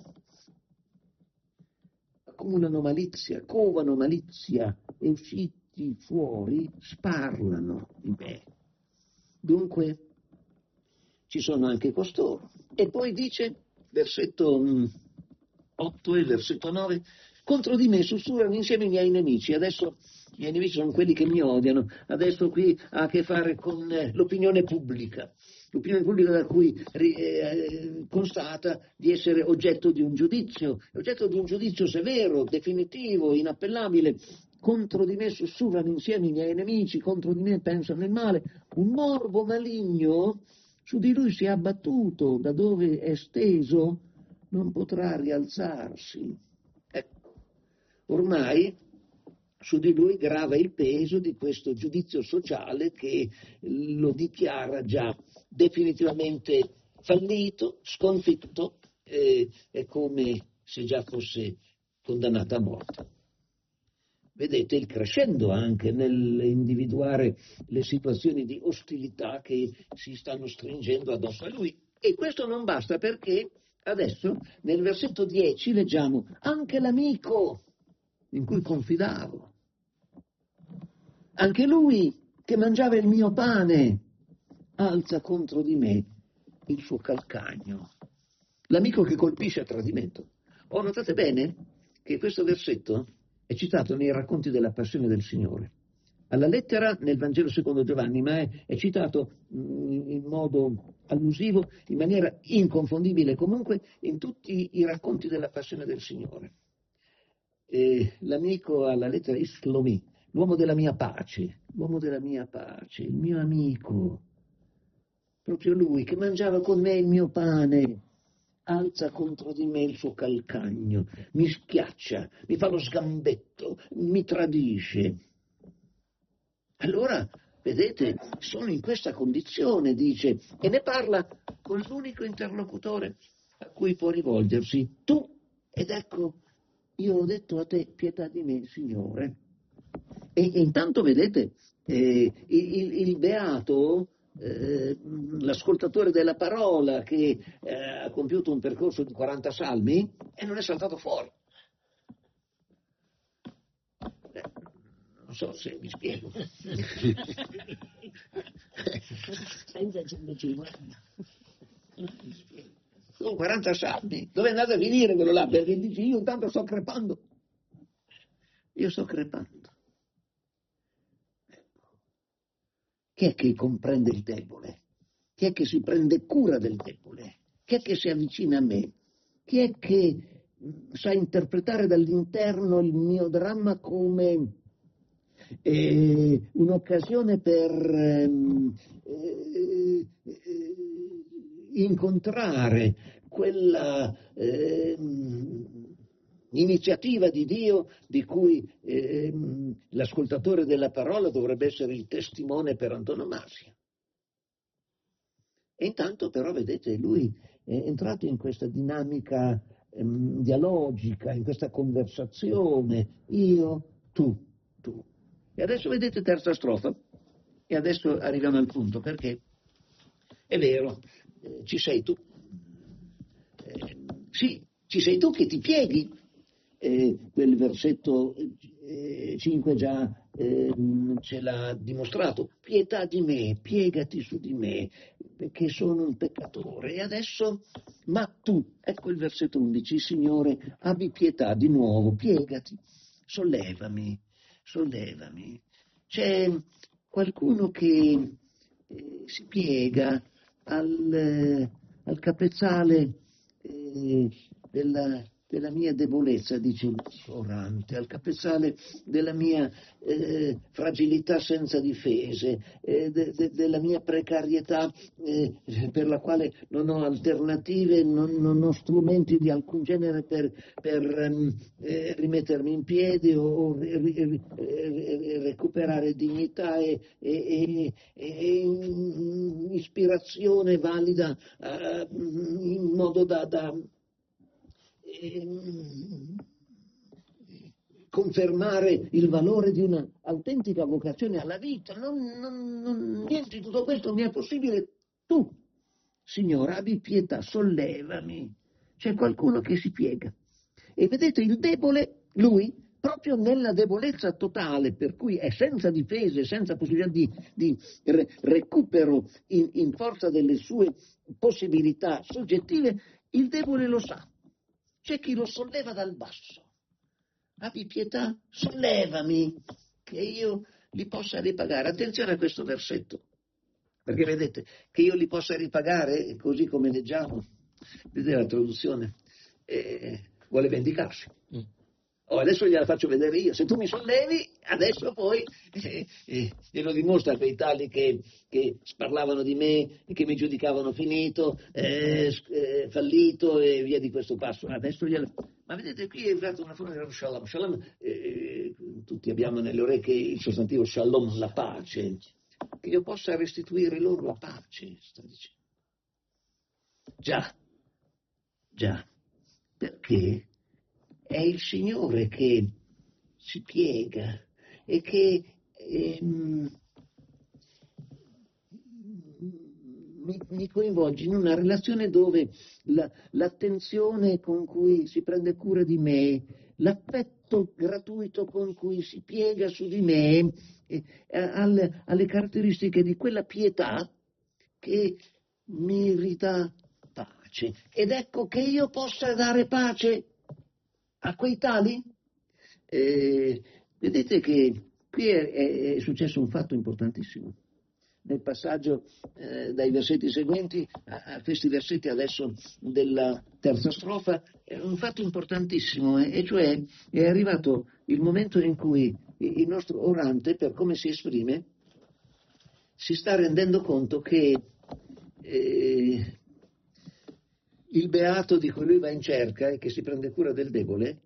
accumulano malizia, covano malizia e usciti fuori sparlano di me. Dunque ci sono anche costoro. E poi dice, versetto otto e versetto nove, contro di me sussurrano insieme i miei nemici. Adesso i miei nemici sono quelli che mi odiano, adesso qui ha a che fare con eh, l'opinione pubblica, l'opinione pubblica da cui eh, constata di essere oggetto di un giudizio, oggetto di un giudizio severo, definitivo, inappellabile. Contro di me sussurrano insieme i miei nemici, contro di me pensano il male, un morbo maligno su di lui si è abbattuto, da dove è steso non potrà rialzarsi. Ecco, ormai su di lui grava il peso di questo giudizio sociale che lo dichiara già definitivamente fallito, sconfitto, eh, è come se già fosse condannato a morte. Vedete il crescendo anche nell'individuare le situazioni di ostilità che si stanno stringendo addosso a lui. E questo non basta, perché adesso nel versetto dieci leggiamo anche l'amico in cui confidavo, anche lui che mangiava il mio pane, alza contro di me il suo calcagno. L'amico che colpisce a tradimento. Oh, notate bene che questo versetto è citato nei racconti della passione del Signore. Alla lettera nel Vangelo secondo Giovanni, ma è, è citato mh, in modo allusivo, in maniera inconfondibile comunque, in tutti i racconti della passione del Signore. E l'amico alla lettera Islomi, l'uomo della mia pace, l'uomo della mia pace, il mio amico, proprio lui che mangiava con me il mio pane, alza contro di me il suo calcagno, mi schiaccia, mi fa lo sgambetto, mi tradisce. Allora, vedete, sono in questa condizione, dice, e ne parla con l'unico interlocutore a cui può rivolgersi, tu, ed ecco, io ho detto a te, pietà di me, Signore. E, e intanto, vedete, eh, il, il beato, eh, l'ascoltatore della parola che eh, ha compiuto un percorso di quaranta salmi e non è saltato fuori. Eh, non so se mi spiego. Pensaci invece, Sono quaranta salmi. Dove è andato a finire quello là? Perché dice, io intanto sto crepando. Io sto crepando. Chi è che comprende il debole? Chi è che si prende cura del debole? Chi è che si avvicina a me? Chi è che sa interpretare dall'interno il mio dramma come eh, un'occasione per ehm, eh, eh, incontrare quella eh, iniziativa di Dio di cui eh, l'ascoltatore della parola dovrebbe essere il testimone per antonomasia. E intanto però, vedete, lui è entrato in questa dinamica ehm, dialogica, in questa conversazione, io, tu, tu. E adesso vedete terza strofa, e adesso arriviamo al punto, perché è vero, eh, ci sei tu, eh, sì, ci sei tu che ti pieghi. Eh, quel versetto eh, cinque già eh, ce l'ha dimostrato, pietà di me, piegati su di me, perché sono un peccatore. E adesso, ma tu, ecco il versetto undici, Signore, abbi pietà di nuovo, piegati, sollevami, sollevami. C'è qualcuno che eh, si piega al, eh, al capezzale eh, della della mia debolezza, dice il orante, al capezzale della mia eh, fragilità senza difese, eh, de, de, della mia precarietà eh, per la quale non ho alternative, non, non ho strumenti di alcun genere per, per eh, rimettermi in piedi o, o ri, ri, ri, recuperare dignità e, e, e, e ispirazione valida eh, in modo da, da confermare il valore di una autentica vocazione alla vita. Non, non, non, niente di tutto questo mi è possibile. Tu, Signore, abbi pietà, sollevami. C'è qualcuno che si piega. E vedete, il debole, lui, proprio nella debolezza totale, per cui è senza difese, senza possibilità di, di re, recupero in, in forza delle sue possibilità soggettive, il debole lo sa. C'è chi lo solleva dal basso. Abbi pietà, sollevami, che io li possa ripagare. Attenzione a questo versetto, perché vedete, che io li possa ripagare, così come leggiamo, vedete la traduzione, eh, vuole vendicarsi. Mm. Oh, adesso gliela faccio vedere io. Se tu mi sollevi, adesso poi eh, eh, glielo dimostra a quei tali che, che parlavano di me e che mi giudicavano finito, eh, eh, fallito e via di questo passo. Adesso gliela... Ma vedete, qui è usata una forma di shalom. Shalom, eh, tutti abbiamo nelle orecchie il sostantivo shalom, la pace. Che io possa restituire loro la pace, sta dicendo. Già, già, perché è il Signore che si piega e che ehm, mi, mi coinvolge in una relazione dove la, l'attenzione con cui si prende cura di me, l'affetto gratuito con cui si piega su di me, eh, alle, alle caratteristiche di quella pietà che mi ridà pace. Ed ecco che io possa dare pace a quei tali. Eh, vedete che qui è, è, è successo un fatto importantissimo. Nel passaggio eh, dai versetti seguenti a, a questi versetti adesso della terza strofa, è un fatto importantissimo, eh, e cioè è arrivato il momento in cui il nostro orante, per come si esprime, si sta rendendo conto che eh, il beato di cui lui va in cerca e che si prende cura del debole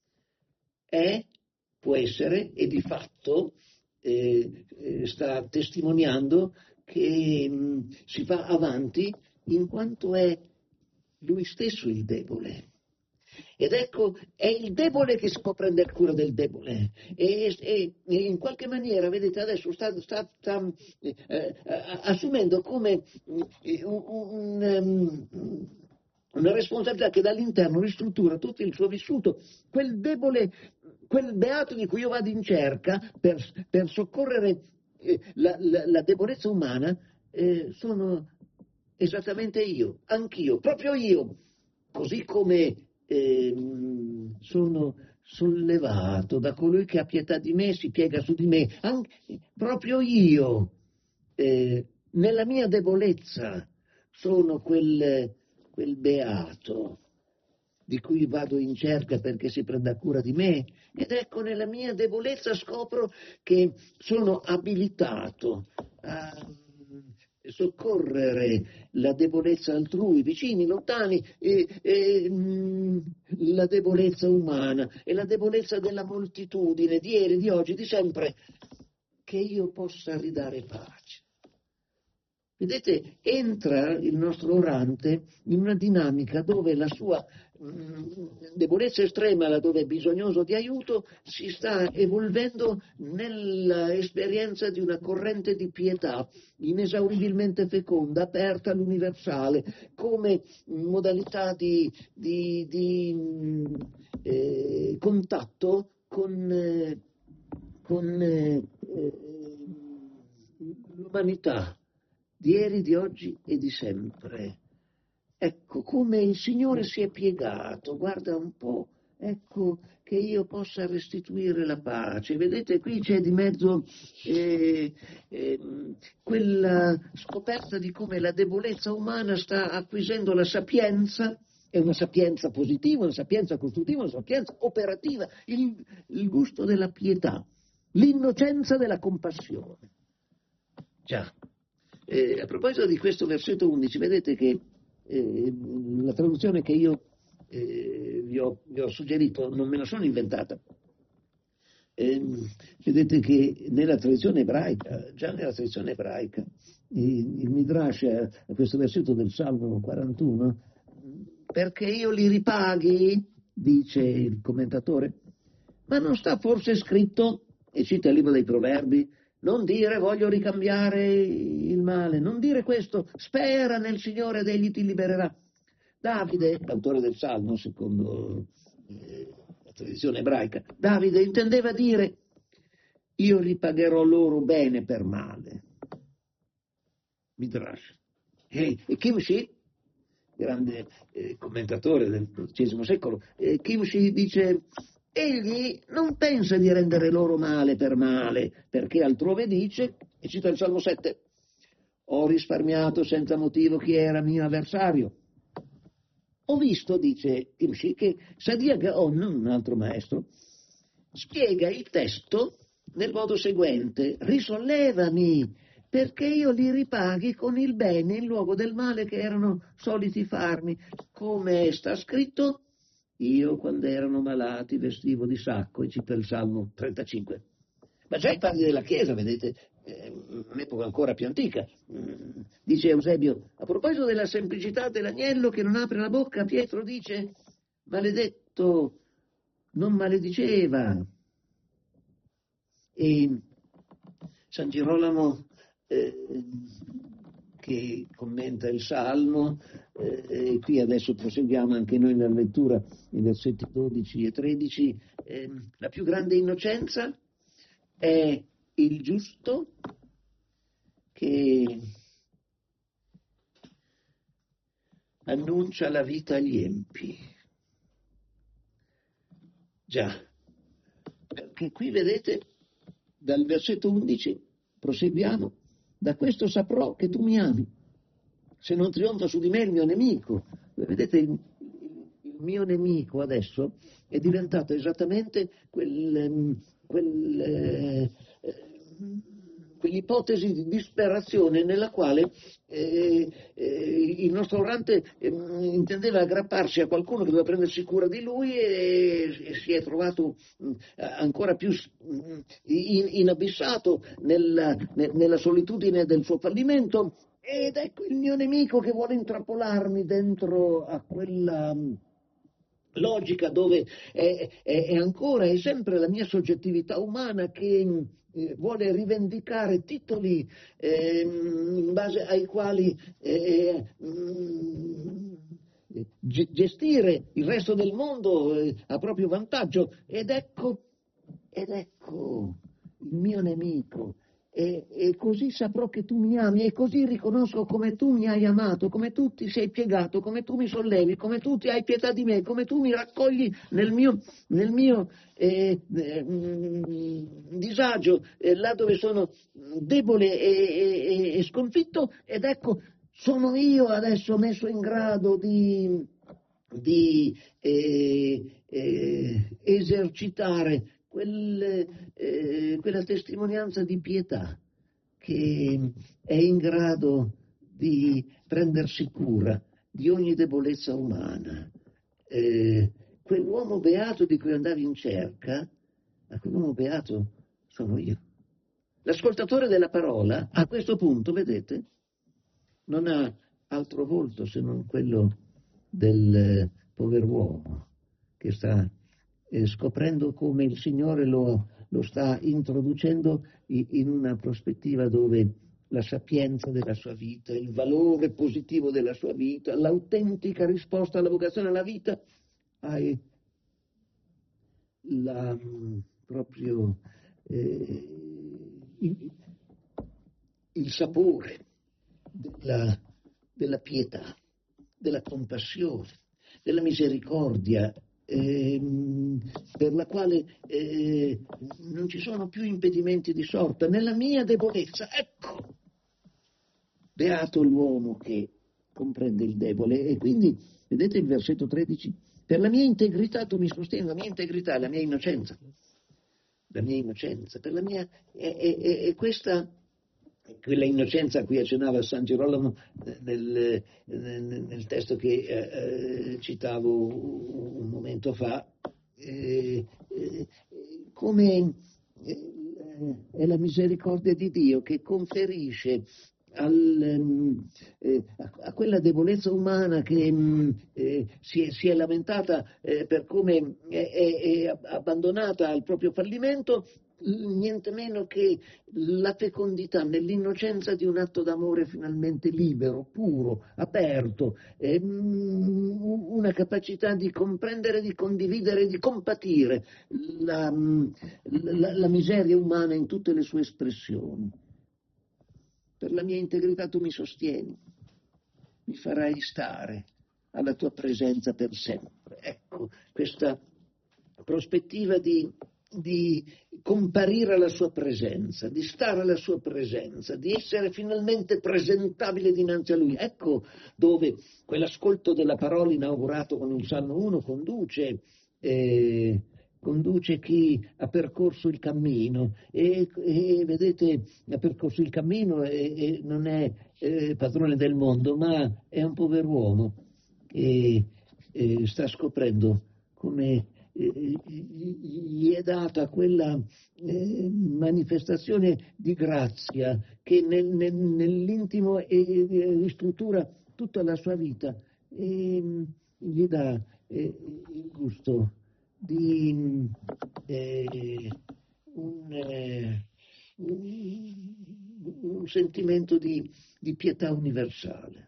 è, può essere, e di fatto eh, eh, sta testimoniando che mh, si va avanti in quanto è lui stesso il debole. Ed ecco, è il debole che si può prendere cura del debole. E, e, e in qualche maniera, vedete, adesso sta, sta, sta eh, assumendo come un, un, un, una responsabilità che dall'interno ristruttura tutto il suo vissuto. Quel debole, quel beato di cui io vado in cerca per, per soccorrere eh, la, la, la debolezza umana, eh, sono esattamente io, anch'io, proprio io, così come eh, sono sollevato da colui che ha pietà di me, si piega su di me, anche, proprio io, eh, nella mia debolezza, sono quel, quel beato di cui vado in cerca perché si prenda cura di me, ed ecco, nella mia debolezza scopro che sono abilitato a soccorrere la debolezza altrui, vicini, lontani, e, e, mh, la debolezza umana e la debolezza della moltitudine di ieri, di oggi, di sempre, che io possa ridare pace. Vedete, entra il nostro orante in una dinamica dove la sua mh, debolezza estrema, laddove è bisognoso di aiuto, si sta evolvendo nell'esperienza di una corrente di pietà inesauribilmente feconda, aperta all'universale, come modalità di, di, di mh, eh, contatto con, eh, con eh, l'umanità di ieri, di oggi e di sempre. Ecco come il Signore si è piegato, guarda un po', ecco che io possa restituire la pace. Vedete, qui c'è di mezzo eh, eh, quella scoperta di come la debolezza umana sta acquisendo la sapienza È una sapienza positiva, una sapienza costruttiva, una sapienza operativa, il, il gusto della pietà, l'innocenza della compassione. Già, eh, a proposito di questo versetto undici, vedete che eh, la traduzione che io eh, vi, ho, vi ho suggerito non me la sono inventata. Eh, vedete che nella tradizione ebraica, già nella tradizione ebraica, il, il Midrash a questo versetto del Salmo quarantuno, perché io li ripaghi, dice il commentatore, ma non sta forse scritto, e cita il libro dei Proverbi, non dire voglio ricambiare il male, non dire questo, spera nel Signore ed egli ti libererà. Davide, l'autore del Salmo, secondo eh, la tradizione ebraica, Davide intendeva dire io ripagherò loro bene per male. Midrash. E, e Kimshi, grande eh, commentatore del dodicesimo secolo, eh, Kimshi dice egli non pensa di rendere loro male per male, perché altrove dice, e cita il Salmo sette, ho risparmiato senza motivo chi era mio avversario. Ho visto, dice Kimshi, che Sadia Gaon, un altro maestro, spiega il testo nel modo seguente, risollevami, perché io li ripaghi con il bene in luogo del male che erano soliti farmi. Come sta scritto, io quando erano malati vestivo di sacco, e cita il Salmo trentacinque. Ma già i padri della Chiesa, vedete, eh, un'epoca ancora più antica, mm, dice Eusebio, a proposito della semplicità dell'agnello che non apre la bocca, Pietro dice, maledetto, non malediceva. E San Girolamo, eh, che commenta il Salmo, eh, e qui adesso proseguiamo anche noi nella lettura, nei versetti dodici e tredici, eh, la più grande innocenza è il giusto che annuncia la vita agli empi. Già, perché qui vedete, dal versetto undici, proseguiamo, da questo saprò che tu mi ami, se non trionfa su di me il mio nemico. Vedete, il, il mio nemico adesso è diventato esattamente quel, quel, eh, quell'ipotesi di disperazione nella quale eh, eh, il nostro orante eh, intendeva aggrapparsi a qualcuno che doveva prendersi cura di lui e, e si è trovato mh, ancora più mh, in, inabissato nella, ne, nella solitudine del suo fallimento, ed ecco il mio nemico che vuole intrappolarmi dentro a quella mh, logica dove è, è, è ancora e sempre la mia soggettività umana che eh, vuole rivendicare titoli eh, in base ai quali eh, mh, gestire il resto del mondo eh, a proprio vantaggio, ed ecco, ed ecco il mio nemico. E, e così saprò che tu mi ami, e così riconosco come tu mi hai amato, come tu ti sei piegato, come tu mi sollevi, come tu ti hai pietà di me, come tu mi raccogli nel mio, nel mio eh, eh, disagio, eh, là dove sono debole e, e, e sconfitto, ed ecco, sono io adesso messo in grado di, di eh, eh, esercitare Quel, eh, quella testimonianza di pietà che è in grado di prendersi cura di ogni debolezza umana. Eh, quell'uomo beato di cui andavi in cerca, ma quell'uomo beato sono io. L'ascoltatore della parola, a questo punto, vedete, non ha altro volto se non quello del eh, pover'uomo che sta Eh, scoprendo come il Signore lo, lo sta introducendo in, in una prospettiva dove la sapienza della sua vita, il valore positivo della sua vita, l'autentica risposta alla vocazione alla vita, hai la, proprio eh, il, il sapore della, della pietà, della compassione, della misericordia, Eh, per la quale eh, non ci sono più impedimenti di sorta nella mia debolezza. Ecco, beato l'uomo che comprende il debole. E quindi, vedete il versetto tredici? Per la mia integrità tu mi sostieni, la mia integrità è la mia innocenza. La mia innocenza, per la mia... è, è, è questa... quella innocenza a cui accennava San Girolamo nel, nel, nel testo che eh, citavo un momento fa, eh, eh, come eh, è la misericordia di Dio che conferisce al, eh, a, a quella debolezza umana che mh, eh, si, è, si è lamentata eh, per come è, è, è abbandonata al proprio fallimento, niente meno che la fecondità nell'innocenza di un atto d'amore finalmente libero, puro, aperto, eh, una capacità di comprendere, di condividere, di compatire la, la, la miseria umana in tutte le sue espressioni. Per la mia integrità tu mi sostieni, mi farai stare alla tua presenza per sempre. Ecco, questa prospettiva di di comparire alla sua presenza, di stare alla sua presenza, di essere finalmente presentabile dinanzi a lui. Ecco dove quell'ascolto della parola inaugurato con il Salmo uno conduce, eh, conduce chi ha percorso il cammino e, e vedete, ha percorso il cammino e, e non è eh, padrone del mondo, ma è un pover'uomo che eh, sta scoprendo come gli è data quella eh, manifestazione di grazia che nel, nel, nell'intimo eh, ristruttura tutta la sua vita e gli dà eh, il gusto di eh, un, eh, un, un sentimento di, di pietà universale.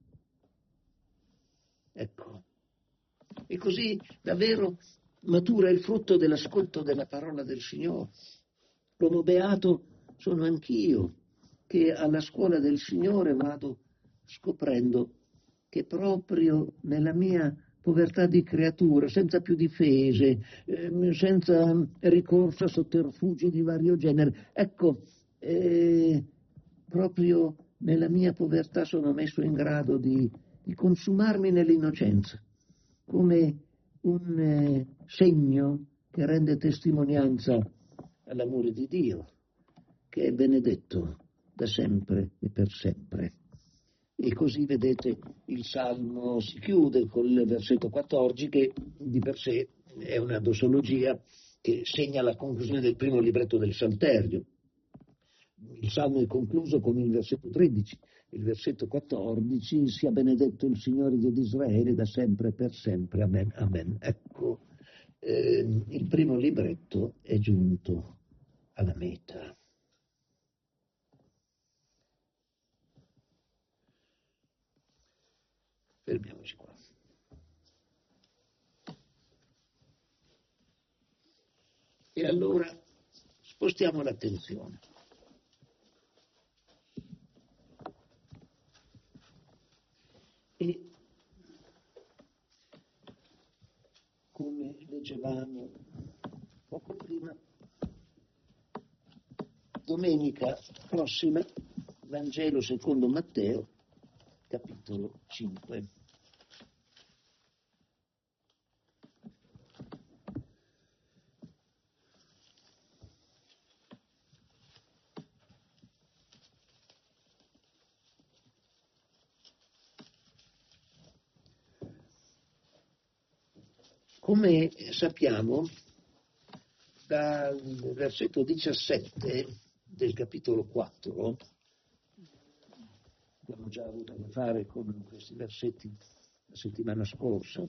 Ecco. E così davvero matura il frutto dell'ascolto della parola del Signore. L'uomo beato sono anch'io, che alla scuola del Signore vado scoprendo che proprio nella mia povertà di creatura, senza più difese, eh, senza ricorso a sotterfugi di vario genere, ecco, eh, proprio nella mia povertà sono messo in grado di, di consumarmi nell'innocenza, come un eh, segno che rende testimonianza all'amore di Dio, che è benedetto da sempre e per sempre. E così, vedete, il Salmo si chiude col versetto quattordici, che di per sé è una dosologia che segna la conclusione del primo libretto del Salterio. Il Salmo è concluso con il versetto tredici. Il versetto quattordici: sia benedetto il Signore Dio di Israele da sempre e per sempre. Amen. Amen. Ecco, eh, il primo libretto è giunto alla meta. Fermiamoci qua. E allora spostiamo l'attenzione. E come leggevamo poco prima, domenica prossima, Vangelo secondo Matteo, capitolo cinque. Come sappiamo, dal versetto diciassette del capitolo quattro, abbiamo già avuto a che fare con questi versetti la settimana scorsa,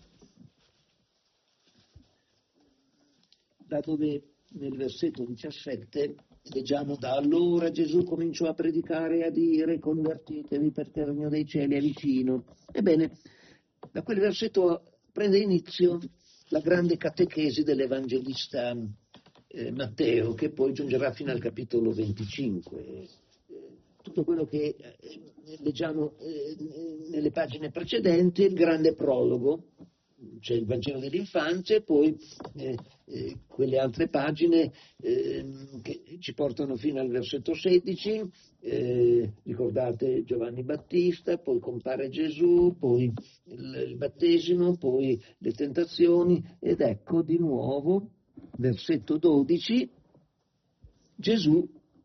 da dove nel versetto diciassette leggiamo: da allora Gesù cominciò a predicare e a dire: convertitevi perché il regno dei cieli è vicino. Ebbene, da quel versetto prende inizio la grande catechesi dell'Evangelista eh, Matteo, che poi giungerà fino al capitolo venticinque. Eh, tutto quello che eh, leggiamo eh, nelle pagine precedenti, il grande prologo c'è il Vangelo dell'infanzia e poi eh, eh, quelle altre pagine eh, che ci portano fino al versetto sedici, eh, ricordate Giovanni Battista, poi compare Gesù, poi il, il battesimo, poi le tentazioni, ed ecco di nuovo, versetto dodici, Gesù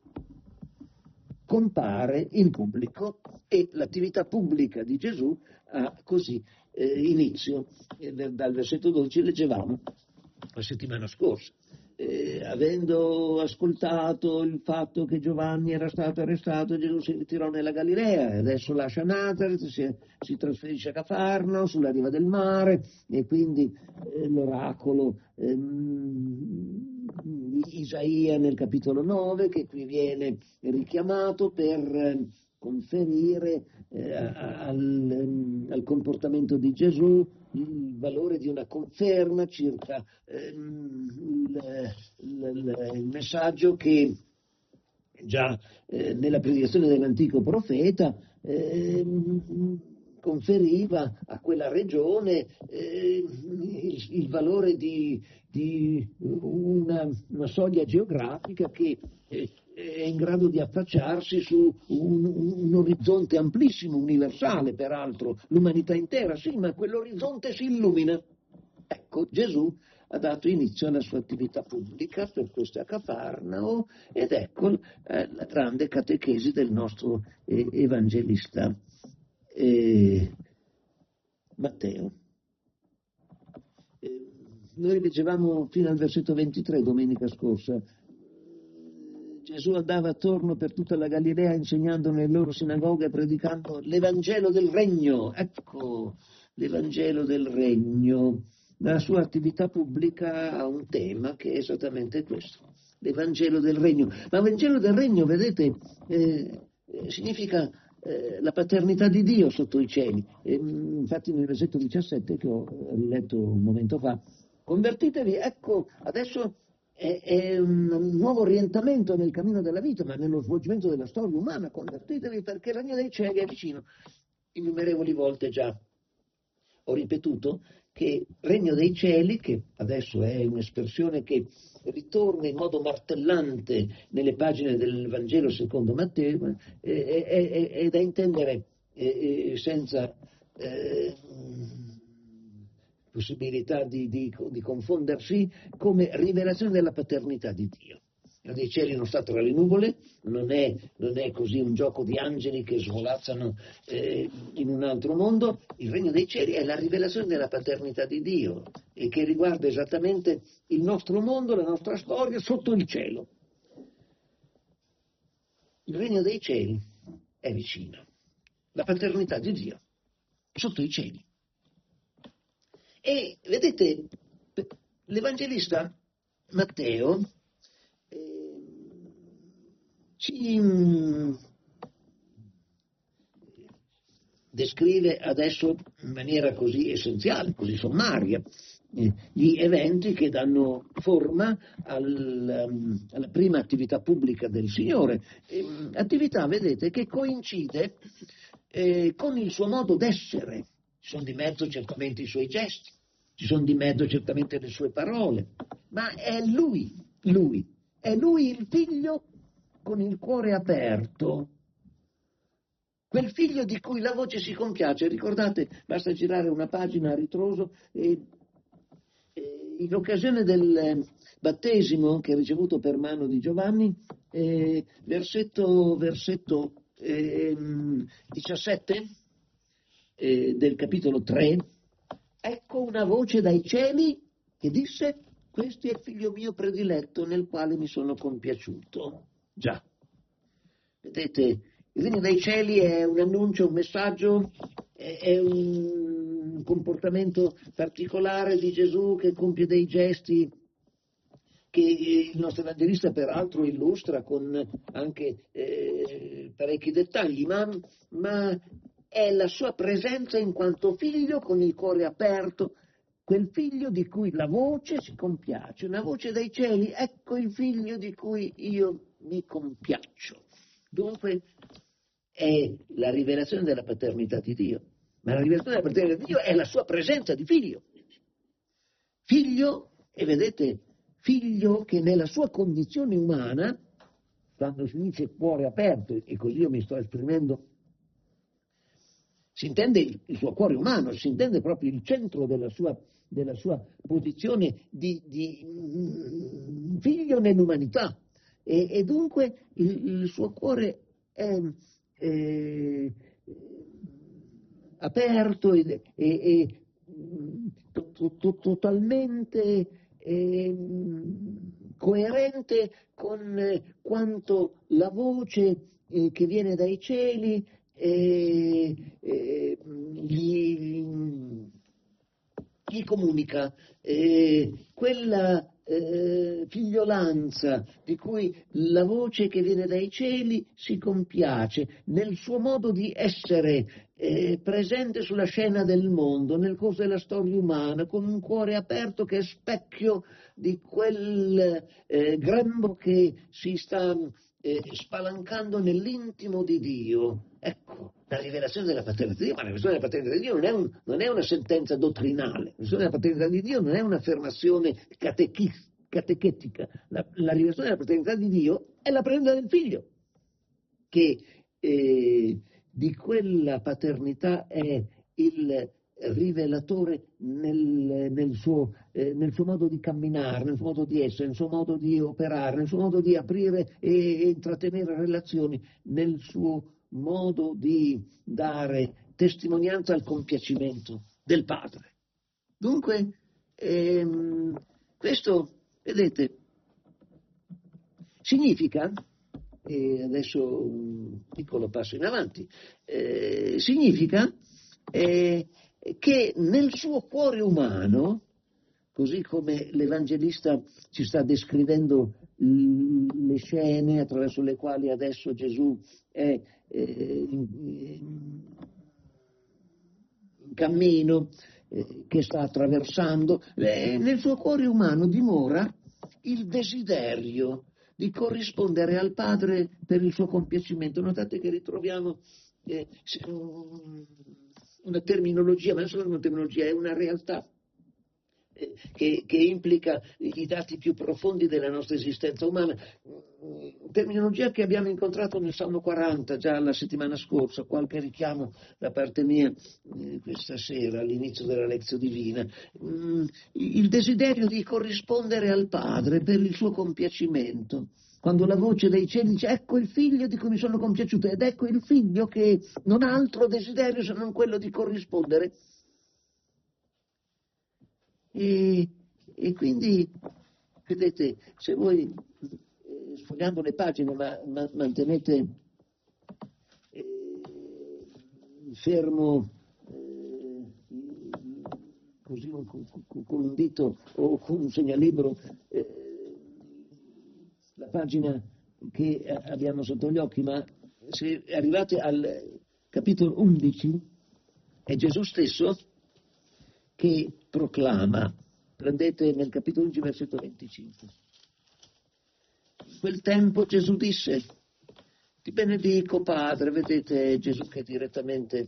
compare in pubblico e l'attività pubblica di Gesù ha così eh, inizio. Eh, dal versetto dodici leggevamo la settimana scorsa. Eh, avendo ascoltato il fatto che Giovanni era stato arrestato, Gesù si ritirò nella Galilea e adesso lascia Nazareth, si, si trasferisce a Cafarnao sulla riva del mare, e quindi eh, l'oracolo ehm, di Isaia nel capitolo nove, che qui viene richiamato per eh, conferire eh, al, al comportamento di Gesù il valore di una conferma circa ehm, il, il, il messaggio che già eh, nella predicazione dell'antico profeta ehm, conferiva a quella regione eh, il, il valore di, di una, una soglia geografica che eh, è in grado di affacciarsi su un, un orizzonte amplissimo, universale peraltro, l'umanità intera, sì, ma quell'orizzonte si illumina. Ecco, Gesù ha dato inizio alla sua attività pubblica, per questo a Cafarnao, ed ecco eh, la grande catechesi del nostro eh, evangelista eh, Matteo. Eh, noi leggevamo fino al versetto ventitré domenica scorsa. Gesù andava attorno per tutta la Galilea insegnando nelle loro sinagoghe e predicando l'Evangelo del Regno. Ecco, l'Evangelo del Regno. La sua attività pubblica ha un tema che è esattamente questo, l'Evangelo del Regno. Ma l'Evangelo del Regno, vedete, eh, significa eh, la paternità di Dio sotto i cieli. E, infatti nel versetto diciassette che ho riletto un momento fa, convertitevi, ecco, adesso è, è un nuovo orientamento nel cammino della vita, ma nello svolgimento della storia umana, convertitevi perché il regno dei cieli è vicino. Innumerevoli volte già ho ripetuto che regno dei cieli, che adesso è un'espressione che ritorna in modo martellante nelle pagine del Vangelo secondo Matteo, è, è, è, è da intendere è, senza eh, possibilità di, di, di confondersi, come rivelazione della paternità di Dio. Il regno dei cieli non sta tra le nuvole, non è, non è così un gioco di angeli che svolazzano eh, in un altro mondo. Il regno dei cieli è la rivelazione della paternità di Dio e che riguarda esattamente il nostro mondo, la nostra storia sotto il cielo. Il regno dei cieli è vicino, la paternità di Dio sotto i cieli. E vedete, l'Evangelista Matteo ci descrive adesso in maniera così essenziale, così sommaria, eh, gli eventi che danno forma al, um, alla prima attività pubblica del Signore, eh, attività, vedete, che coincide eh, con il suo modo d'essere. Ci sono di mezzo certamente i suoi gesti, ci sono di mezzo certamente le sue parole, ma è Lui, Lui, è Lui il Figlio con il cuore aperto, quel figlio di cui la voce si compiace. Ricordate, basta girare una pagina a ritroso, e, e in occasione del battesimo che ha ricevuto per mano di Giovanni, eh, versetto, versetto eh, diciassette eh, del capitolo tre, ecco una voce dai cieli che disse: questo è il figlio mio prediletto nel quale mi sono compiaciuto. Già, vedete, il regno dei cieli è un annuncio, un messaggio, è, è un comportamento particolare di Gesù che compie dei gesti che il nostro evangelista peraltro illustra con anche eh, parecchi dettagli, ma, ma è la sua presenza in quanto figlio con il cuore aperto, quel figlio di cui la voce si compiace, una voce dai cieli, ecco il figlio di cui io mi compiaccio. Dunque è la rivelazione della paternità di Dio, ma la rivelazione della paternità di Dio è la sua presenza di figlio. figlio, e vedete, figlio che nella sua condizione umana, quando si dice cuore aperto, e così io mi sto esprimendo, si intende il, il suo cuore umano, si intende proprio il centro della sua, della sua posizione di, di mm, figlio nell'umanità, e, e dunque il, il suo cuore è, è aperto e, e, e to, to, to, totalmente eh, coerente con eh, quanto la voce eh, che viene dai cieli eh, eh, gli, gli comunica, eh, quella eh, figliolanza di cui la voce che viene dai cieli si compiace nel suo modo di essere eh, presente sulla scena del mondo, nel corso della storia umana, con un cuore aperto che è specchio di quel eh, grembo che si sta eh, spalancando nell'intimo di Dio. Ecco, la rivelazione della paternità di Dio, ma la rivelazione della paternità di Dio non è, un, non è una sentenza dottrinale, la rivelazione della paternità di Dio non è un'affermazione catechi, catechetica, la, la rivelazione della paternità di Dio è la presenza del figlio, che eh, di quella paternità è il rivelatore nel, nel, suo, eh, nel suo modo di camminare, nel suo modo di essere, nel suo modo di operare, nel suo modo di aprire e, e intrattenere relazioni, nel suo modo di dare testimonianza al compiacimento del Padre. Dunque, ehm, questo, vedete, significa, e adesso un piccolo passo in avanti, eh, significa eh, che nel suo cuore umano, così come l'Evangelista ci sta descrivendo le scene attraverso le quali adesso Gesù è eh, in, in cammino, eh, che sta attraversando, eh, nel suo cuore umano dimora il desiderio di corrispondere al Padre per il suo compiacimento. Notate che ritroviamo eh, una terminologia, ma non solo una terminologia, è una realtà eh, che, che implica i dati più profondi della nostra esistenza umana. Terminologia che abbiamo incontrato nel Salmo quaranta già la settimana scorsa, qualche richiamo da parte mia eh, questa sera all'inizio della lezione divina. Mm, il desiderio di corrispondere al Padre per il suo compiacimento. Quando la voce dei cieli dice ecco il figlio di cui mi sono compiaciuto, ed ecco il figlio che non ha altro desiderio se non quello di corrispondere. E, e quindi, vedete, se voi eh, sfogliando le pagine ma, ma mantenete eh, fermo eh, così con, con, con un dito o con un segnalibro eh, la pagina che abbiamo sotto gli occhi, ma se arrivate al capitolo undici è Gesù stesso che proclama, prendete nel capitolo undici versetto venticinque. In quel tempo Gesù disse: ti benedico Padre, vedete Gesù che direttamente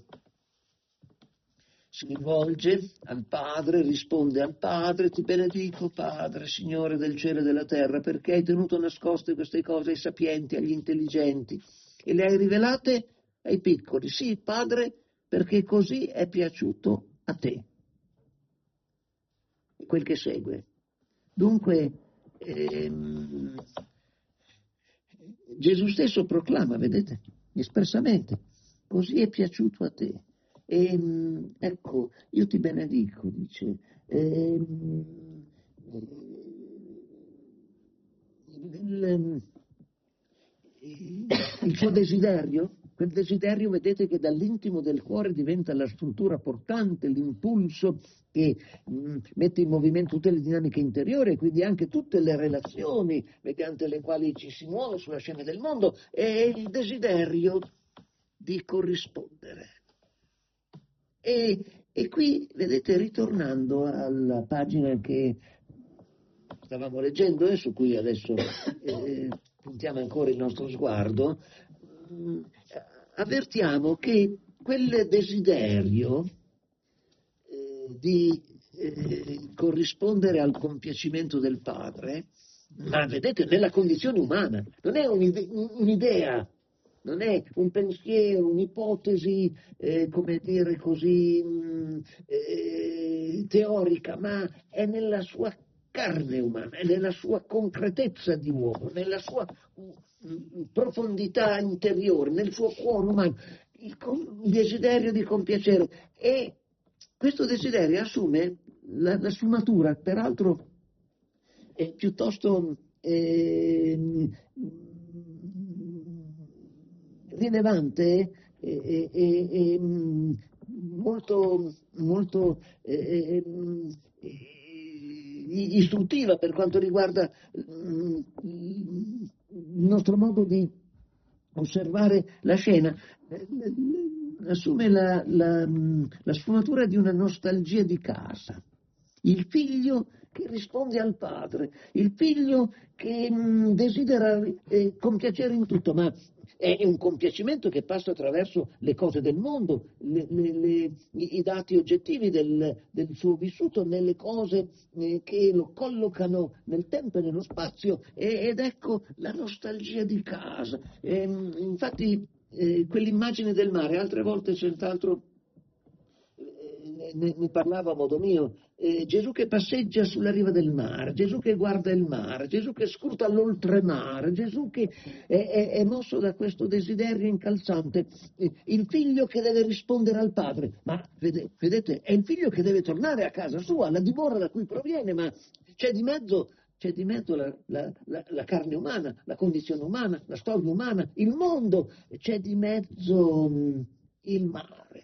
si rivolge al Padre, risponde al Padre: ti benedico Padre, Signore del cielo e della terra, perché hai tenuto nascoste queste cose ai sapienti, agli intelligenti, e le hai rivelate ai piccoli. Sì, Padre, perché così è piaciuto a te. E quel che segue. Dunque, ehm, Gesù stesso proclama, vedete, espressamente, così è piaciuto a te. E, ecco, io ti benedico, dice, e, il, il suo desiderio, quel desiderio, vedete, che dall'intimo del cuore diventa la struttura portante, l'impulso che mh, mette in movimento tutte le dinamiche interiori e quindi anche tutte le relazioni mediante le quali ci si muove sulla scena del mondo, è il desiderio di corrispondere. E, e qui, vedete, ritornando alla pagina che stavamo leggendo e su cui adesso eh, puntiamo ancora il nostro sguardo, mh, avvertiamo che quel desiderio eh, di eh, corrispondere al compiacimento del Padre, ma vedete, nella condizione umana, non è un'ide- un'idea, non è un pensiero, un'ipotesi, eh, come dire così, mh, eh, teorica, ma è nella sua carne umana, è nella sua concretezza di uomo, nella sua mh, profondità interiore, nel suo cuore umano, il, com- il desiderio di compiacere. E questo desiderio assume la, la sfumatura, peraltro, è piuttosto eh, rilevante e, e, e, e molto, molto eh, istruttiva per quanto riguarda il nostro modo di osservare la scena. Assume la, la, la sfumatura di una nostalgia di casa. Il figlio che risponde al padre, il figlio che mh, desidera eh, compiacere in tutto, ma è un compiacimento che passa attraverso le cose del mondo, le, le, le, i dati oggettivi del, del suo vissuto, nelle cose eh, che lo collocano nel tempo e nello spazio, e, ed ecco la nostalgia di casa. E, infatti eh, quell'immagine del mare, altre volte senz'altro Ne, ne parlavo a modo mio, eh, Gesù che passeggia sulla riva del mare, Gesù che guarda il mare, Gesù che scruta l'oltremare, Gesù che è, è, è mosso da questo desiderio incalzante, eh, il figlio che deve rispondere al padre, ma vede, vedete, è il figlio che deve tornare a casa sua, alla dimora da cui proviene, ma c'è di mezzo, c'è di mezzo la, la, la, la carne umana, la condizione umana, la storia umana, il mondo, c'è di mezzo mh, il mare.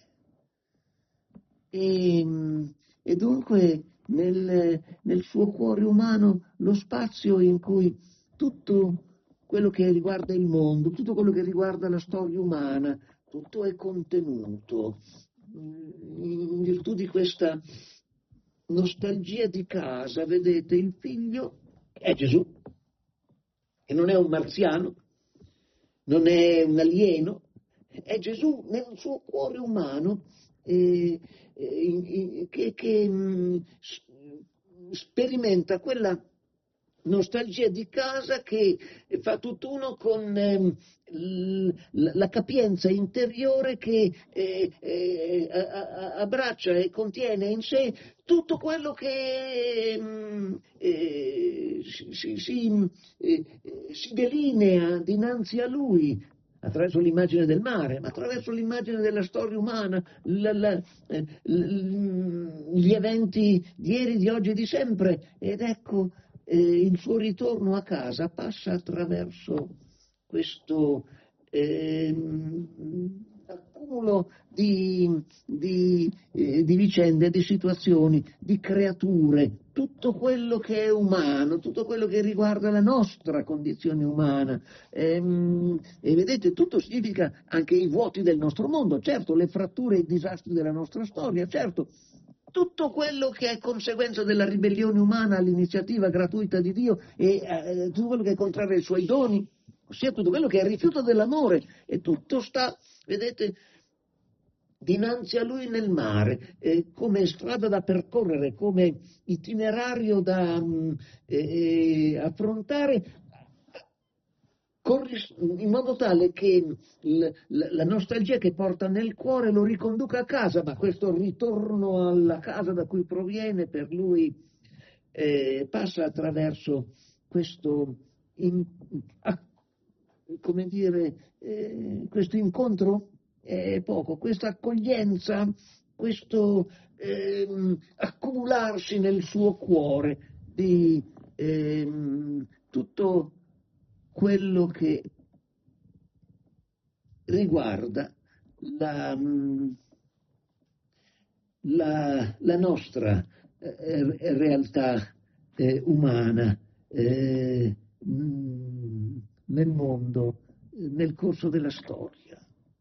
E, e dunque nel, nel suo cuore umano lo spazio in cui tutto quello che riguarda il mondo, tutto quello che riguarda la storia umana, tutto è contenuto. In virtù di questa nostalgia di casa, vedete, il figlio è Gesù, e non è un marziano, non è un alieno, è Gesù nel suo cuore umano, eh, eh, che, che mh, sperimenta quella nostalgia di casa che fa tutt'uno con eh, la capienza interiore che eh, eh, abbraccia e contiene in sé tutto quello che mh, eh, si, si, eh, si delinea dinanzi a lui, attraverso l'immagine del mare, ma attraverso l'immagine della storia umana, la, la, eh, gli eventi di ieri, di oggi e di sempre. Ed ecco, eh, il suo ritorno a casa passa attraverso questo eh, accumulo di, di, eh, di vicende, di situazioni, di creature, tutto quello che è umano, tutto quello che riguarda la nostra condizione umana. Ehm, e vedete, tutto significa anche i vuoti del nostro mondo, certo, le fratture e i disastri della nostra storia, certo, tutto quello che è conseguenza della ribellione umana all'iniziativa gratuita di Dio e eh, tutto quello che è contrario ai suoi doni, ossia tutto quello che è il rifiuto dell'amore, e tutto sta, vedete, dinanzi a lui nel mare, eh, come strada da percorrere, come itinerario da mh, eh, affrontare, in modo tale che l- la nostalgia che porta nel cuore lo riconduca a casa, ma questo ritorno alla casa da cui proviene per lui eh, passa attraverso questo, in, a, come dire, eh, questo incontro è poco, questa accoglienza, questo ehm, accumularsi nel suo cuore di ehm, tutto quello che riguarda la, la, la nostra eh, realtà eh, umana eh, nel mondo, nel corso della storia.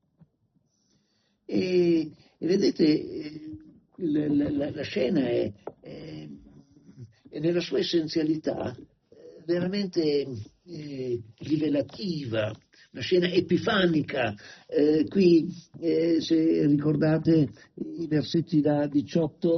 E, e vedete, eh, la, la, la scena è, è, è nella sua essenzialità eh, veramente eh, rivelativa, una scena epifanica. Eh, qui, eh, se ricordate i versetti da diciotto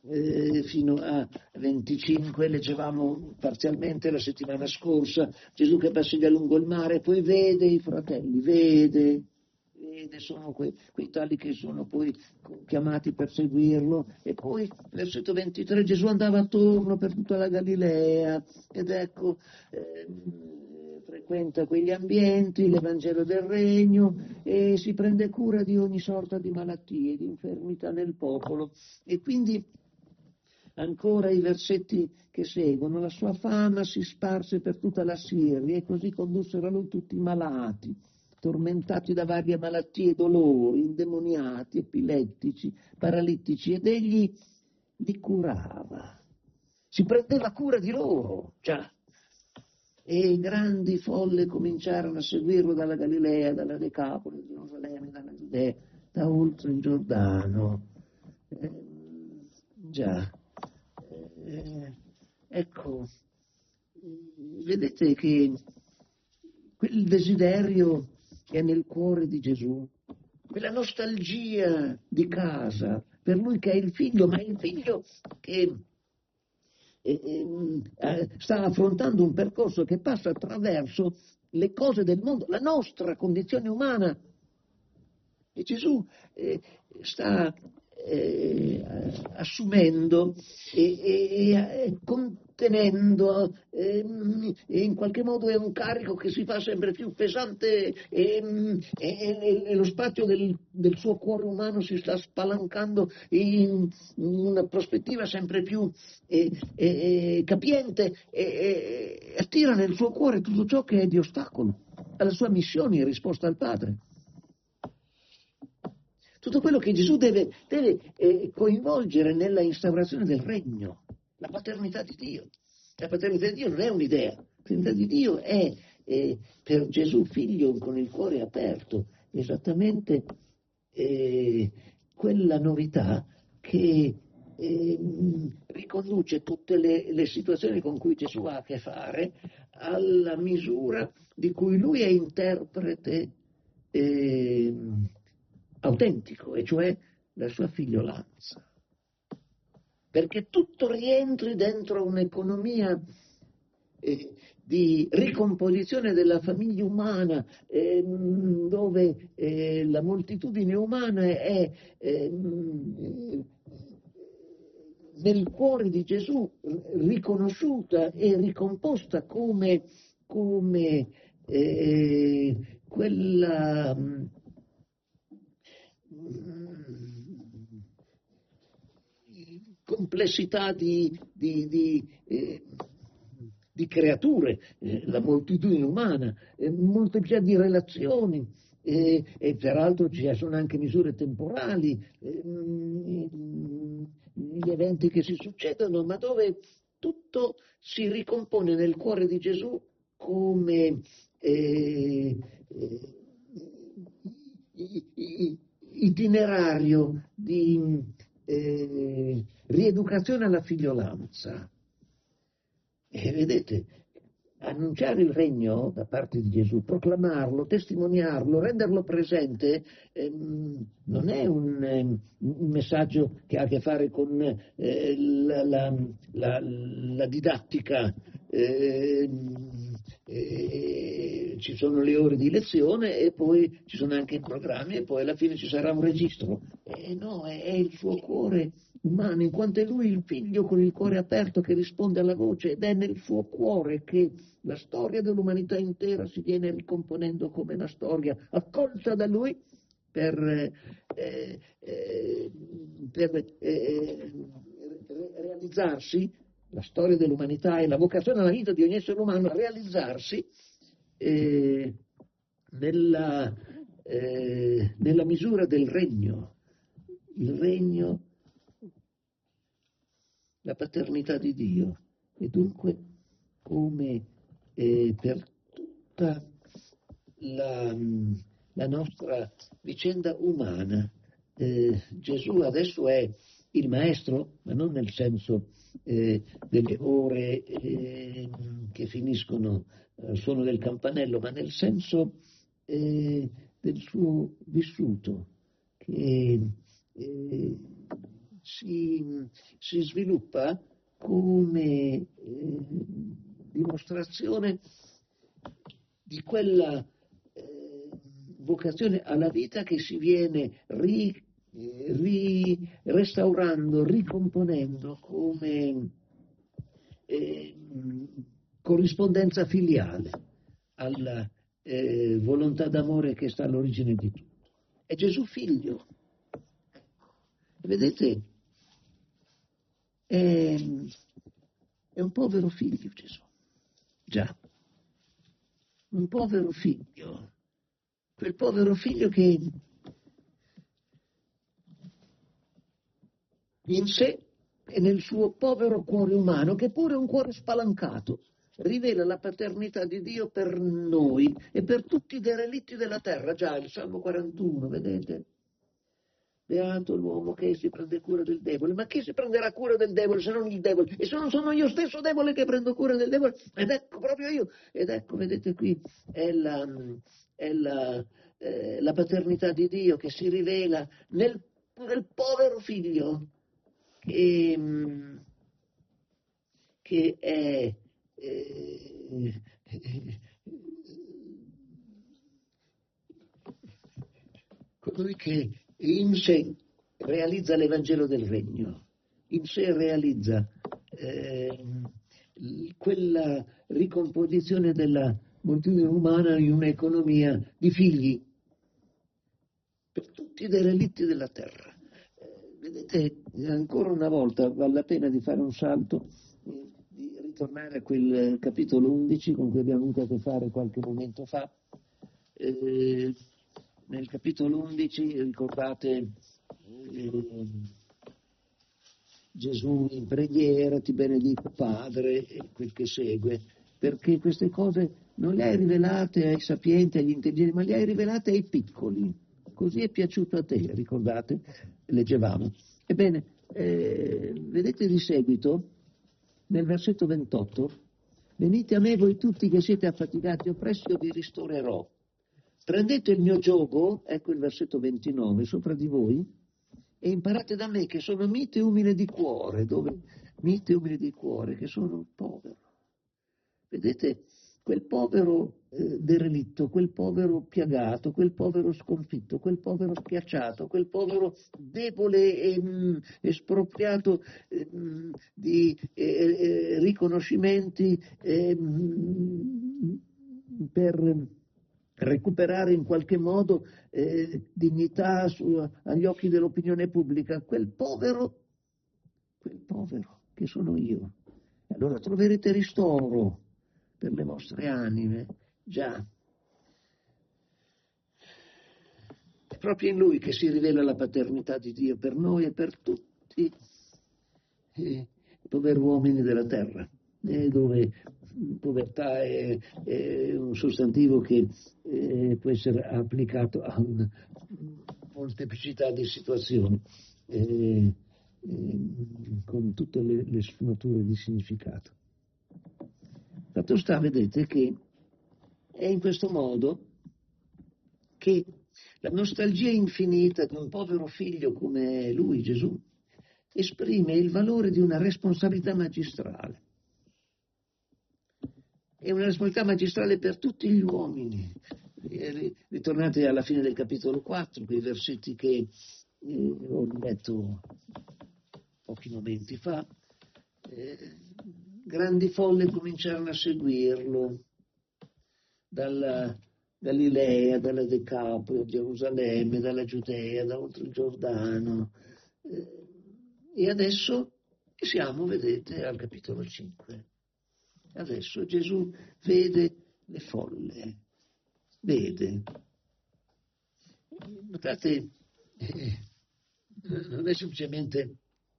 eh, fino a venticinque, leggevamo parzialmente la settimana scorsa, Gesù che passeggia lungo il mare, poi vede i fratelli, vede, vede, sono quei, quei tali che sono poi chiamati per seguirlo, e poi versetto ventitré, Gesù andava attorno per tutta la Galilea, ed ecco, eh, frequenta quegli ambienti, l'Evangelo del Regno, e si prende cura di ogni sorta di malattie, di infermità nel popolo, e quindi ancora i versetti che seguono, la sua fama si sparse per tutta la Siria, e così condussero a lui tutti i malati, tormentati da varie malattie e dolori, indemoniati, epilettici, paralittici, ed egli li curava, si prendeva cura di loro, già. E grandi folle cominciarono a seguirlo dalla Galilea, dalla Decapoli, da Gerusalemme, dalla Giudea, da oltre il Giordano. Eh, già, eh, ecco, vedete che quel desiderio che è nel cuore di Gesù, quella nostalgia di casa, per lui che è il figlio, ma è il figlio che E, e, sta affrontando un percorso che passa attraverso le cose del mondo, la nostra condizione umana. E Gesù eh, sta eh, assumendo e, e, e contenendo, eh, e in qualche modo è un carico che si fa sempre più pesante, e, e, e lo spazio del, del suo cuore umano si sta spalancando in una prospettiva sempre più eh, eh, capiente, e, e attira nel suo cuore tutto ciò che è di ostacolo alla sua missione in risposta al Padre. Tutto quello che Gesù deve, deve eh, coinvolgere nella instaurazione del regno, la paternità di Dio. La paternità di Dio non è un'idea, la paternità di Dio è eh, per Gesù figlio con il cuore aperto, esattamente eh, quella novità che eh, riconduce tutte le, le situazioni con cui Gesù ha a che fare alla misura di cui lui è interprete eh, autentico, e cioè la sua figliolanza, perché tutto rientri dentro un'economia eh, di ricomposizione della famiglia umana, eh, dove eh, la moltitudine umana è eh, nel cuore di Gesù riconosciuta e ricomposta come, come eh, quella complessità di, di, di, eh, di creature, eh, la moltitudine umana, eh, molteplicità di relazioni, eh, e peraltro ci sono anche misure temporali, eh, gli eventi che si succedono, ma dove tutto si ricompone nel cuore di Gesù come eh, eh, itinerario di eh, rieducazione alla figliolanza. E vedete, annunciare il regno da parte di Gesù, proclamarlo, testimoniarlo, renderlo presente, ehm, non è un, ehm, un messaggio che ha a che fare con eh, la, la, la, la didattica. Eh, eh, ci sono le ore di lezione e poi ci sono anche i programmi, e poi alla fine ci sarà un registro. Eh, no, è, è il suo cuore umano, in quanto è lui il figlio con il cuore aperto che risponde alla voce, ed è nel suo cuore che la storia dell'umanità intera si viene ricomponendo come una storia accolta da lui per, eh, eh, per eh, realizzarsi. La storia dell'umanità e la vocazione alla vita di ogni essere umano a realizzarsi eh, nella, eh, nella misura del regno, il regno, la paternità di Dio, e dunque come eh, per tutta la, la nostra vicenda umana eh, Gesù adesso è il maestro, ma non nel senso eh, delle ore eh, che finiscono al suono del campanello, ma nel senso eh, del suo vissuto, che eh, si, si sviluppa come eh, dimostrazione di quella eh, vocazione alla vita che si viene ri, eh, ri, restaurando, ricomponendo come eh, corrispondenza filiale alla eh, volontà d'amore che sta all'origine di tutto. È Gesù figlio. Vedete, è, è un povero figlio Gesù. Già. Un povero figlio, quel povero figlio che in sé e nel suo povero cuore umano, che pure è un cuore spalancato, rivela la paternità di Dio per noi e per tutti i derelitti della terra. Già, il Salmo quarantuno, vedete? Beato l'uomo che si prende cura del debole. Ma chi si prenderà cura del debole se non il debole? E se non sono io stesso debole che prendo cura del debole? Ed ecco proprio io. Ed ecco, vedete qui, è la, è la, eh, la paternità di Dio che si rivela nel, nel povero figlio che, che è eh, colui che in sé realizza l'Evangelo del Regno, in sé realizza eh, quella ricomposizione della moltitudine umana in un'economia di figli per tutti i derelitti della terra. Eh, vedete, ancora una volta vale la pena di fare un salto, eh, di ritornare a quel capitolo undici con cui abbiamo avuto a che fare qualche momento fa. Eh, nel capitolo undici, ricordate, eh, Gesù in preghiera, ti benedico Padre, e quel che segue, perché queste cose non le hai rivelate ai sapienti, agli intelligenti, ma le hai rivelate ai piccoli. Così è piaciuto a te, ricordate? Leggevamo. Ebbene, eh, vedete di seguito, nel versetto ventotto, venite a me voi tutti che siete affaticati e oppressi, io vi ristorerò. Prendete il mio giogo, ecco il versetto ventinove, sopra di voi, e imparate da me che sono mite e umile di cuore, dove mite e umile di cuore, che sono un povero. Vedete, quel povero eh, derelitto, quel povero piagato, quel povero sconfitto, quel povero schiacciato, quel povero debole e mh, espropriato eh, mh, di eh, eh, riconoscimenti eh, mh, per recuperare in qualche modo eh, dignità su, agli occhi dell'opinione pubblica, quel povero, quel povero che sono io. Allora troverete ristoro per le vostre anime, già. È proprio in Lui che si rivela la paternità di Dio per noi e per tutti eh, i poveri uomini della terra, eh, dove povertà è, è un sostantivo che eh, può essere applicato a una molteplicità di situazioni, eh, eh, con tutte le, le sfumature di significato. Fatto sta, vedete, che è in questo modo che la nostalgia infinita di un povero figlio come lui, Gesù, esprime il valore di una responsabilità magistrale. È una responsabilità magistrale per tutti gli uomini. Ritornate alla fine del capitolo quattro, quei versetti che eh, ho letto pochi momenti fa. Eh, grandi folle cominciarono a seguirlo dalla Galilea, dalla Decapoli, Gerusalemme, dalla Giudea, da oltre il Giordano. Eh, e adesso siamo, vedete, al capitolo cinque. Adesso Gesù vede le folle, vede. Notate, eh, non è semplicemente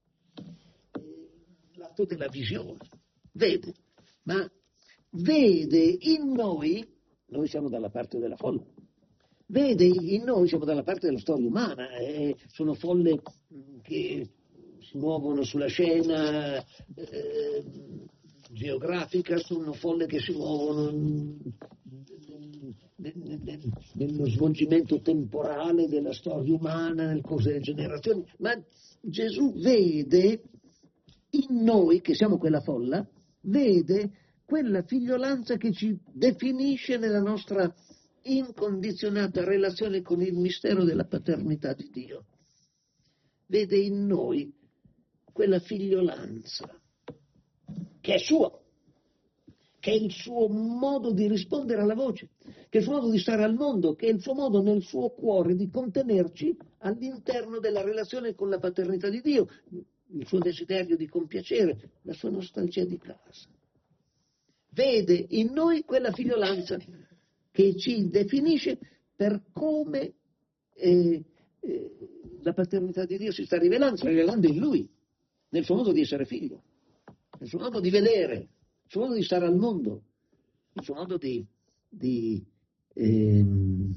l'atto della visione, vede, ma vede in noi, noi siamo dalla parte della folla, vede in noi, siamo dalla parte della storia umana, eh, sono folle che si muovono sulla scena eh, geografica, sono folle che si muovono nello svolgimento temporale della storia umana nel corso delle generazioni, ma Gesù vede in noi, che siamo quella folla, vede quella figliolanza che ci definisce nella nostra incondizionata relazione con il mistero della paternità di Dio. Vede in noi quella figliolanza che è sua, che è il suo modo di rispondere alla voce, che è il suo modo di stare al mondo, che è il suo modo nel suo cuore di contenerci all'interno della relazione con la paternità di Dio, il suo desiderio di compiacere, la sua nostalgia di casa. Vede in noi quella figliolanza che ci definisce per come eh, eh, la paternità di Dio si sta rivelando, sta rivelando in lui, nel suo modo di essere figlio, nel suo modo di vedere, il suo modo di stare al mondo, il suo modo di, di ehm,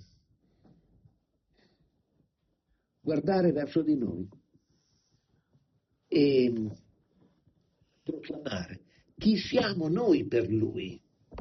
guardare verso di noi e proclamare chi siamo noi per lui.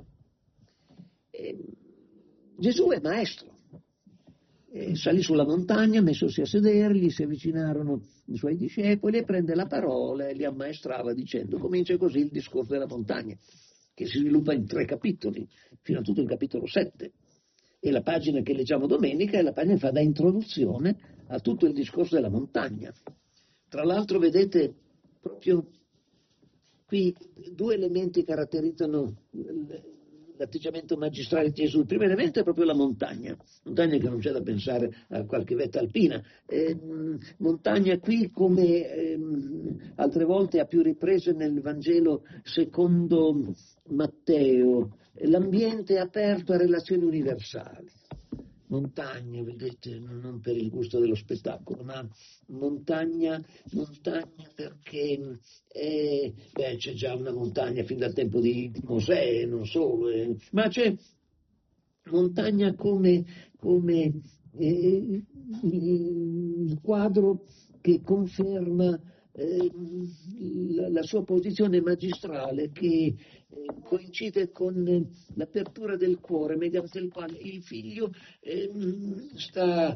E Gesù è maestro. E salì sulla montagna, messosi a sedere, gli si avvicinarono i suoi discepoli e prende la parola e li ammaestrava dicendo, comincia così il discorso della montagna, che si sviluppa in tre capitoli, fino a tutto il capitolo sette. E la pagina che leggiamo domenica è la pagina che fa da introduzione a tutto il discorso della montagna. Tra l'altro vedete proprio qui due elementi caratterizzano l'atteggiamento magistrale di Gesù. Il primo elemento è proprio la montagna, montagna che non c'è da pensare a qualche vetta alpina, eh, montagna qui come eh, altre volte a più riprese nel Vangelo secondo Matteo, l'ambiente è aperto a relazioni universali. Montagna, vedete, non per il gusto dello spettacolo, ma montagna, montagna perché eh, beh, c'è già una montagna fin dal tempo di, di Mosè, non solo, eh, ma c'è montagna come, come eh, il quadro che conferma eh, la, la sua posizione magistrale che eh, coincide con l'apertura del cuore mediante il quale il figlio eh, sta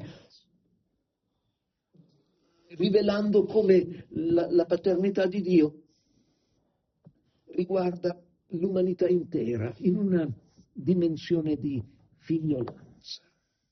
rivelando come la, la paternità di Dio riguarda l'umanità intera in una dimensione di figliolanza.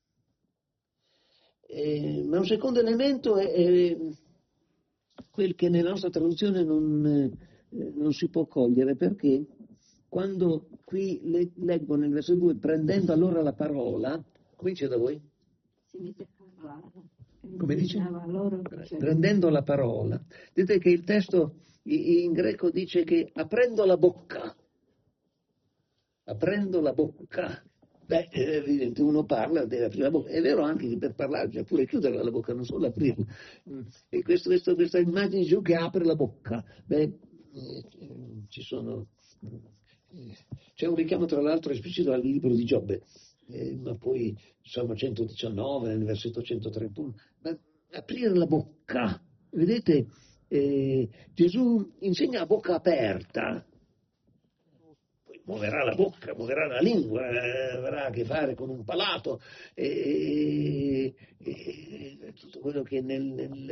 Eh, ma un secondo elemento è, è quel che nella nostra traduzione non, eh, non si può cogliere, perché quando qui le, leggo nel versetto due, prendendo allora la parola, comincia da voi? Si inizia a parlare. Come dice? Loro, prendendo la parola. Vedete che il testo in greco dice che aprendo la bocca, aprendo la bocca, beh, è evidente, uno parla, deve aprire la bocca. È vero anche che per parlare bisogna pure chiudere la bocca, non solo aprirla. E questo, questo, questa immagine di Gesù che apre la bocca, beh, eh, ci sono, eh, c'è un richiamo tra l'altro esplicito al libro di Giobbe, eh, ma poi Salmo centodiciannove, nel versetto centotrentuno, ma aprire la bocca, vedete, eh, Gesù insegna a bocca aperta. Muoverà la bocca, muoverà la lingua, eh, avrà a che fare con un palato, e, e, e tutto quello che nel, nel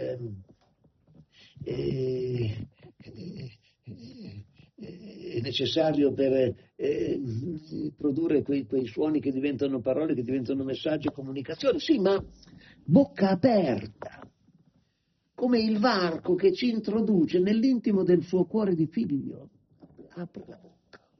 eh, eh, è necessario per eh, produrre quei, quei suoni che diventano parole, che diventano messaggi e comunicazione. Sì, ma bocca aperta, come il varco che ci introduce nell'intimo del suo cuore di figlio. Apre la bocca.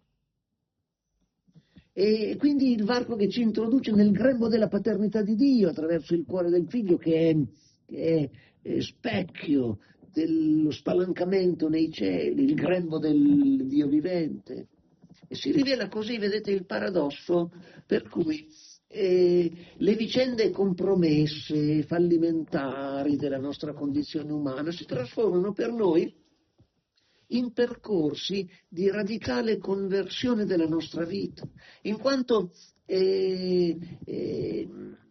E quindi il varco che ci introduce nel grembo della paternità di Dio attraverso il cuore del figlio, che è, che è, è specchio dello spalancamento nei cieli, il grembo del Dio vivente. E si rivela così, vedete, il paradosso per cui eh, le vicende compromesse, fallimentari della nostra condizione umana si trasformano per noi in percorsi di radicale conversione della nostra vita, in quanto eh, eh,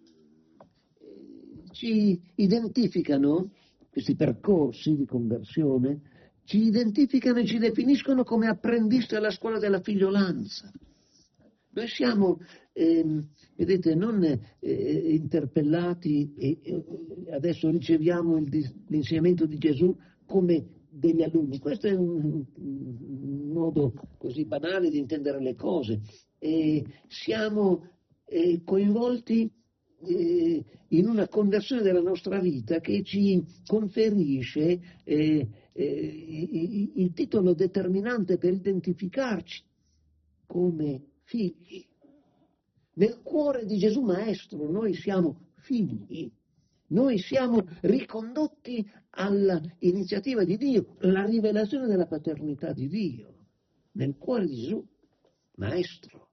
ci identificano, questi percorsi di conversione, ci identificano e ci definiscono come apprendisti alla scuola della figliolanza. Noi siamo eh, vedete, non eh, interpellati e eh, adesso riceviamo il, l'insegnamento di Gesù come degli alunni. Questo è un, un modo così banale di intendere le cose. E siamo eh, coinvolti eh, in una conversione della nostra vita che ci conferisce eh, eh, il titolo determinante per identificarci come figli. Nel cuore di Gesù Maestro noi siamo figli, noi siamo ricondotti all'iniziativa di Dio, la rivelazione della paternità di Dio, nel cuore di Gesù Maestro.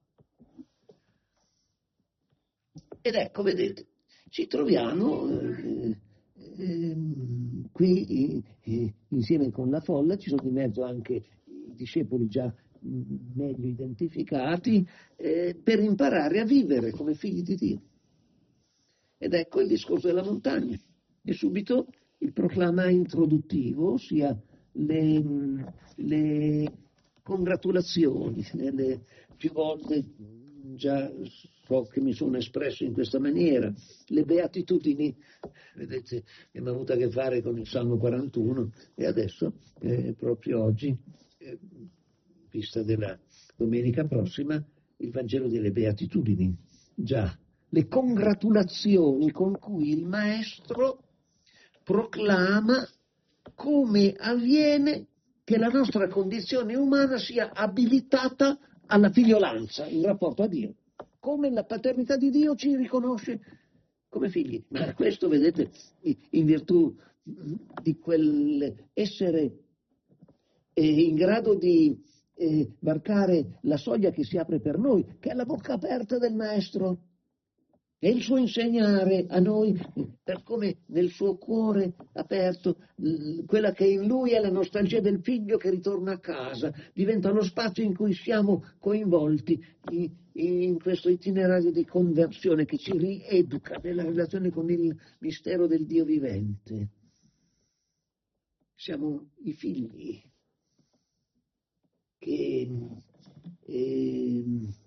Ed ecco, vedete, ci troviamo eh, eh, qui eh, insieme con la folla, ci sono in mezzo anche i discepoli già meglio identificati, eh, per imparare a vivere come figli di Dio. Ed ecco il discorso della montagna. E subito il proclama introduttivo, ossia le, le congratulazioni. Le, più volte già so che mi sono espresso in questa maniera. Le beatitudini, vedete, abbiamo avuto a che fare con il Salmo quarantuno e adesso, eh, proprio oggi, eh, vista della domenica prossima, il Vangelo delle Beatitudini. Già, le congratulazioni con cui il Maestro proclama come avviene che la nostra condizione umana sia abilitata alla figliolanza in rapporto a Dio, come la paternità di Dio ci riconosce come figli. Ma questo, vedete, in virtù di quell'essere in grado di Eh, varcare la soglia che si apre per noi, che è la bocca aperta del Maestro, e il suo insegnare a noi, per come nel suo cuore aperto, l- quella che in lui è la nostalgia del figlio che ritorna a casa, diventa lo spazio in cui siamo coinvolti in, in questo itinerario di conversione che ci rieduca nella relazione con il mistero del Dio vivente. Siamo i figli che eh,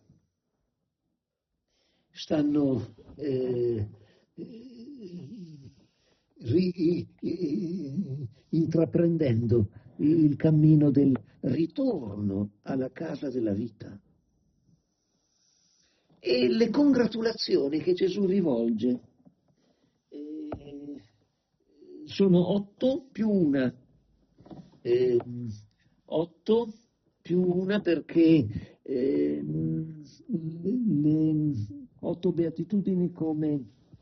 stanno eh, ri, eh, intraprendendo il cammino del ritorno alla casa della vita. E le congratulazioni che Gesù rivolge eh, sono otto più una. Eh, otto più una perché eh, le otto beatitudini, come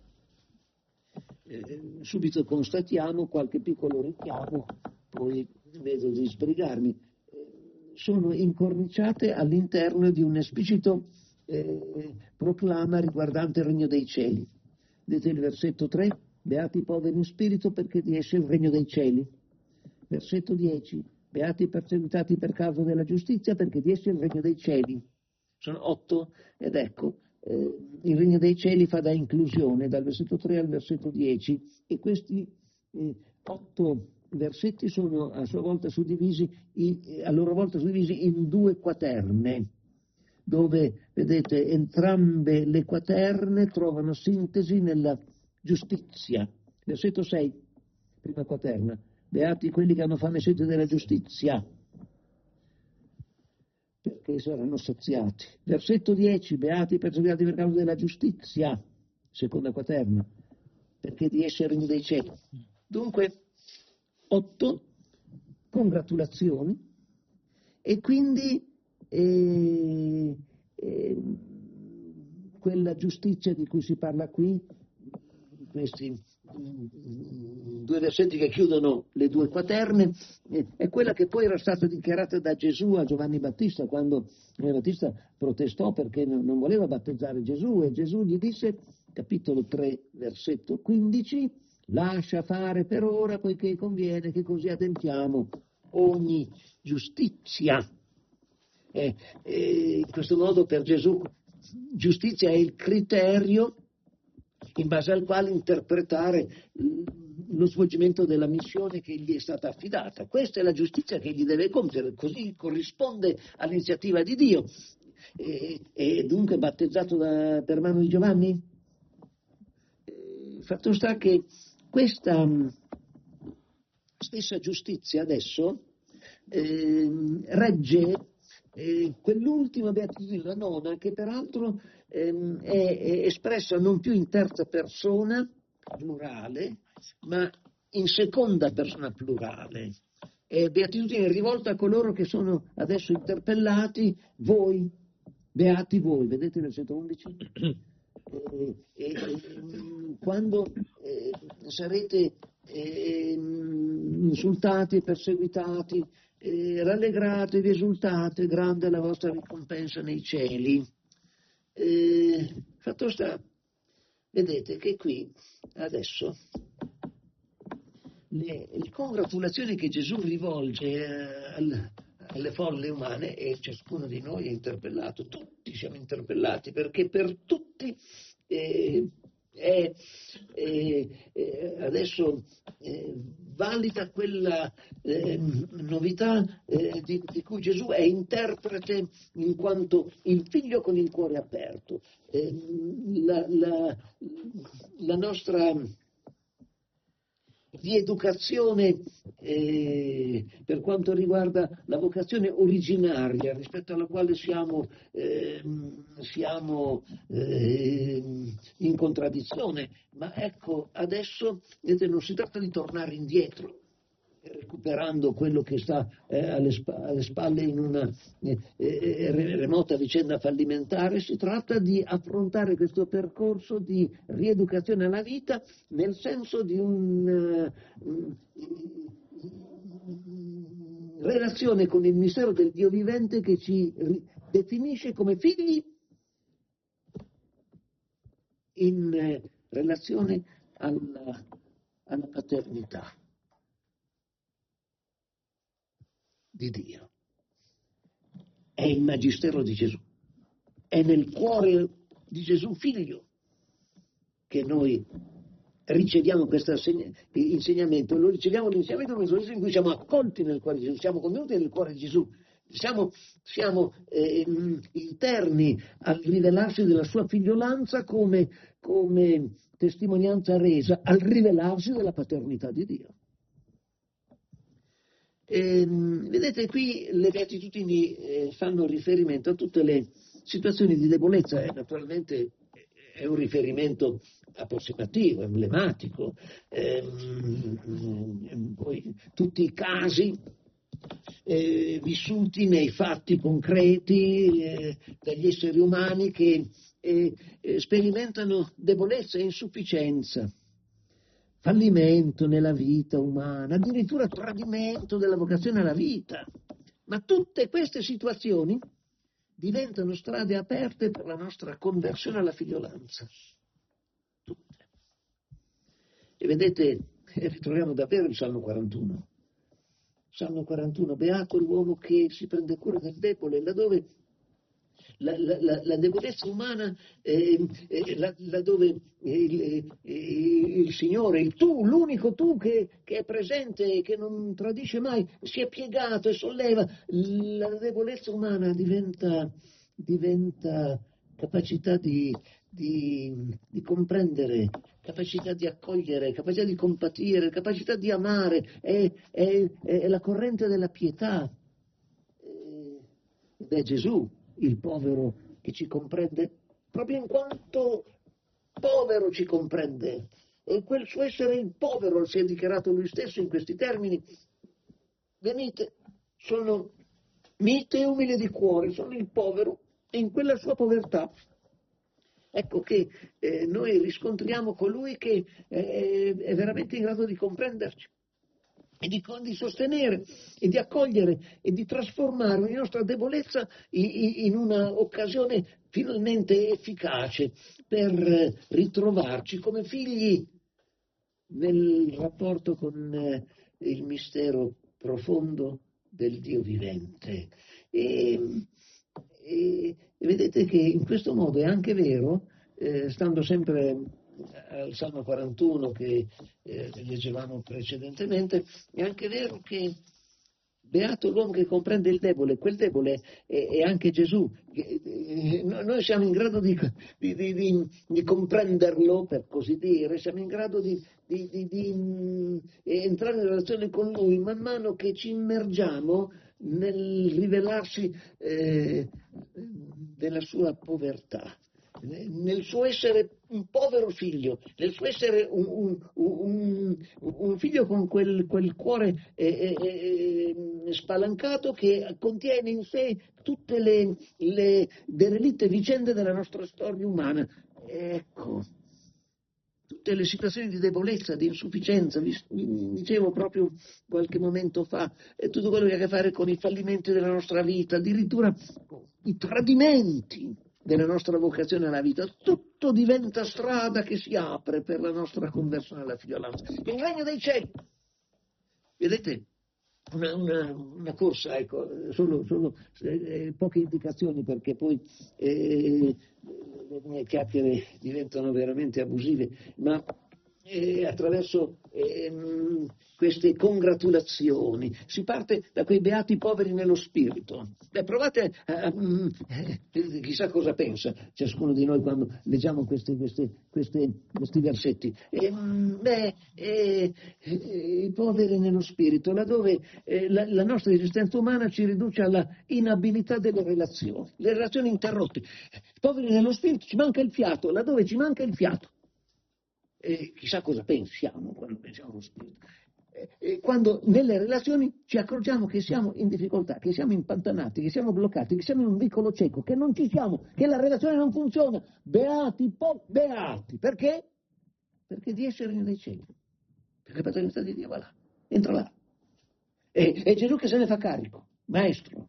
eh, subito constatiamo, qualche piccolo richiamo, poi vedo di sbrigarmi, eh, sono incorniciate all'interno di un esplicito eh, proclama riguardante il regno dei cieli. Vedete il versetto tre, beati i poveri in spirito perché di essi è il regno dei cieli. Versetto dieci, beati i perseguitati per causa della giustizia, perché di essi è il regno dei cieli. Sono otto, ed ecco, eh, il regno dei cieli fa da inclusione dal versetto tre al versetto dieci, e questi eh, otto versetti sono a sua volta suddivisi, in, a loro volta suddivisi in due quaterne, dove, vedete, entrambe le quaterne trovano sintesi nella giustizia. Versetto sei, prima quaterna. Beati quelli che hanno fame e sete della giustizia, perché saranno saziati. Versetto dieci, beati i perseguitati per causa della giustizia, seconda quaterna, perché di essi è il regno dei cieli. Dunque, otto congratulazioni, e quindi eh, eh, quella giustizia di cui si parla qui, questi due versetti che chiudono le due quaterne, eh, è quella che poi era stata dichiarata da Gesù a Giovanni Battista, quando Giovanni Battista protestò perché non, non voleva battezzare Gesù, e Gesù gli disse, capitolo tre, versetto quindici, lascia fare per ora, poiché conviene che così adempiamo ogni giustizia. Eh, eh, in questo modo per Gesù giustizia è il criterio in base al quale interpretare lo svolgimento della missione che gli è stata affidata. Questa è la giustizia che egli deve compiere, così corrisponde all'iniziativa di Dio. e, e dunque battezzato da, per mano di Giovanni? Eh, fatto sta che questa mh, stessa giustizia adesso eh, regge eh, quell'ultima beatitudine, la nona, che peraltro ehm, è, è espressa non più in terza persona plurale, ma in seconda persona plurale. È beatitudine rivolta a coloro che sono adesso interpellati, voi, beati voi, vedete versetto undici? Eh, eh, quando eh, sarete eh, insultati, perseguitati, eh, rallegrate, esultate, grande è la vostra ricompensa nei cieli. Eh, fatto sta, vedete che qui adesso le, le congratulazioni che Gesù rivolge eh, al, alle folle umane, e ciascuno di noi è interpellato, tutti siamo interpellati, perché per tutti eh, è, è, è adesso eh, valida quella eh, novità eh, di, di cui Gesù è interprete in quanto il figlio con il cuore aperto. Eh, la, la, la nostra di educazione eh, per quanto riguarda la vocazione originaria rispetto alla quale siamo, eh, siamo eh, in contraddizione, ma ecco adesso vedete, non si tratta di tornare indietro recuperando quello che sta eh, alle, sp- alle spalle in una eh, eh, remota vicenda fallimentare, si tratta di affrontare questo percorso di rieducazione alla vita nel senso di una uh, relazione con il mistero del Dio vivente che ci ri- definisce come figli in eh, relazione alla, alla paternità di Dio. È il magistero di Gesù, è nel cuore di Gesù figlio che noi riceviamo questo insegnamento, lo riceviamo l'insegnamento nel senso in cui siamo accolti nel cuore di Gesù, siamo contenuti nel cuore di Gesù, siamo, siamo eh, interni al rivelarsi della sua figliolanza come, come testimonianza resa al rivelarsi della paternità di Dio. Eh, vedete, qui le beatitudini eh, fanno riferimento a tutte le situazioni di debolezza, e naturalmente è un riferimento approssimativo, emblematico, ehm, poi tutti i casi eh, vissuti nei fatti concreti eh, dagli esseri umani che eh, eh, sperimentano debolezza e insufficienza, fallimento nella vita umana, addirittura tradimento della vocazione alla vita. Ma tutte queste situazioni diventano strade aperte per la nostra conversione alla figliolanza. Tutte. E vedete, ritroviamo davvero il Salmo quarantuno. Salmo quarantuno, beato l'uomo che si prende cura del debole, laddove La, la, la debolezza umana, eh, eh, laddove il, eh, il Signore, il tu, l'unico tu che, che è presente e che non tradisce mai, si è piegato e solleva, la debolezza umana diventa, diventa capacità di, di, di comprendere, capacità di accogliere, capacità di compatire, capacità di amare, è, è, è la corrente della pietà. Ed è Gesù il povero che ci comprende, proprio in quanto povero ci comprende, e quel suo essere il povero si è dichiarato lui stesso in questi termini: venite, sono mite e umile di cuore, sono il povero, e in quella sua povertà ecco che eh, noi riscontriamo colui che eh, è veramente in grado di comprenderci e di, di sostenere e di accogliere e di trasformare ogni nostra debolezza in, in una occasione finalmente efficace per ritrovarci come figli nel rapporto con eh, il mistero profondo del Dio vivente. E, e, e vedete che in questo modo è anche vero, eh, stando sempre al Salmo quarantuno che eh, leggevamo precedentemente, è anche vero che Beato l'uomo che comprende il debole, quel debole è, è anche Gesù. Noi siamo in grado di, di, di, di, di comprenderlo, per così dire, siamo in grado di, di, di, di entrare in relazione con Lui man mano che ci immergiamo nel rivelarsi eh, della sua povertà, nel suo essere un povero figlio, nel suo essere un, un, un, un figlio con quel, quel cuore eh, eh, spalancato che contiene in sé tutte le, le derelitte vicende della nostra storia umana. Ecco, tutte le situazioni di debolezza, di insufficienza, vi, vi dicevo proprio qualche momento fa, è tutto quello che ha a che fare con i fallimenti della nostra vita, addirittura i tradimenti della nostra vocazione alla vita, tutto diventa strada che si apre per la nostra conversione alla figliolanza. Il regno dei cieli, vedete, una, una, una corsa, ecco, solo, solo eh, poche indicazioni perché poi eh, le mie chiacchiere diventano veramente abusive, ma eh, attraverso eh, queste congratulazioni si parte da quei beati poveri nello spirito. Beh, provate a, a, a eh, chissà cosa pensa ciascuno di noi quando leggiamo questi, questi, questi, questi versetti. Eh, beh, eh, eh, i poveri nello spirito, laddove eh, la, la nostra esistenza umana ci riduce alla inabilità delle relazioni, le relazioni interrotte. Poveri nello spirito, ci manca il fiato, laddove ci manca il fiato. Eh, chissà cosa pensiamo quando pensiamo allo spirito. Eh, eh, quando nelle relazioni ci accorgiamo che siamo in difficoltà, che siamo impantanati, che siamo bloccati, che siamo in un vicolo cieco, che non ci siamo, che la relazione non funziona. Beati, po- beati. Perché? Perché di essere nei cieli. Perché la paternità di Dio va là, entra là. E, è Gesù che se ne fa carico, maestro.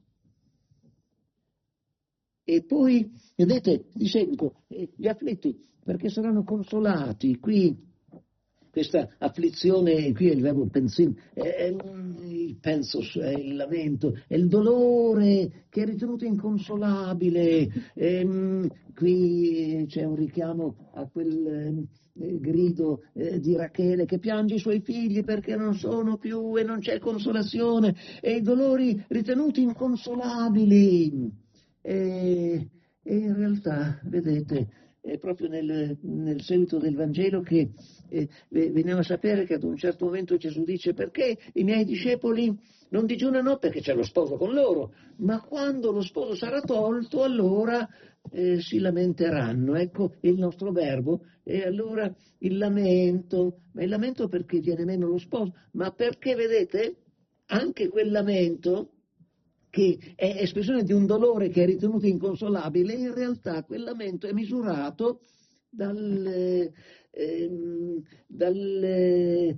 E poi, vedete, di seguito, eh, gli afflitti, perché saranno consolati. Qui, questa afflizione, qui è il verbo pensin, è il pensos, è il lamento, è il dolore che è ritenuto inconsolabile. E, qui c'è un richiamo a quel eh, grido eh, di Rachele che piange i suoi figli perché non sono più e non c'è consolazione, e i dolori ritenuti inconsolabili. E, e in realtà, vedete, è proprio nel, nel seguito del Vangelo che eh, veniamo a sapere che ad un certo momento Gesù dice: perché i miei discepoli non digiunano? Perché c'è lo sposo con loro, ma quando lo sposo sarà tolto, allora eh, si lamenteranno. Ecco il nostro verbo. E allora il lamento, ma il lamento perché viene meno lo sposo, ma perché, vedete, anche quel lamento che è espressione di un dolore che è ritenuto inconsolabile, in realtà quel lamento è misurato dal, ehm, dal, eh,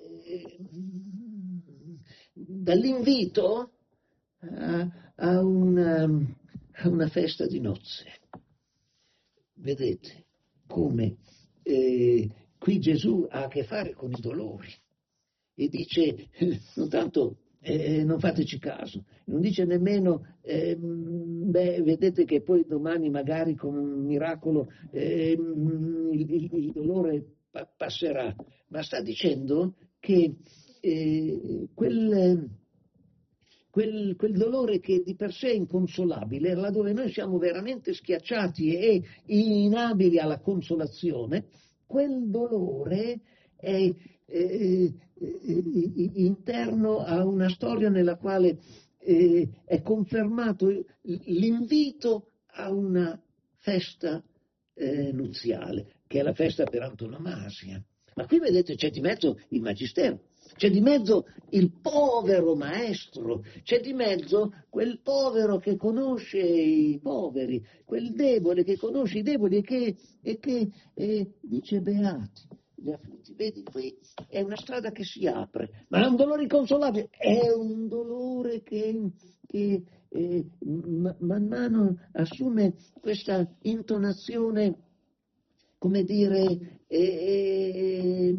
dall'invito a, a, una, a una festa di nozze. Vedete come eh, qui Gesù ha a che fare con i dolori e dice non tanto Eh, non fateci caso, non dice nemmeno eh, beh, vedete che poi domani magari con un miracolo eh, il, il, il dolore pa- passerà, ma sta dicendo che eh, quel, quel, quel dolore che di per sé è inconsolabile, laddove noi siamo veramente schiacciati e inabili alla consolazione, quel dolore è Eh, eh, interno a una storia nella quale eh, è confermato l'invito a una festa eh, nuziale, che è la festa per antonomasia. Ma qui vedete c'è di mezzo il magistero, c'è di mezzo il povero maestro, c'è di mezzo quel povero che conosce i poveri, quel debole che conosce i deboli e che, e che eh, dice beati gli afflitti. Vedi, qui è una strada che si apre, ma è un dolore inconsolabile, è un dolore che, che eh, man mano assume questa intonazione, come dire, eh,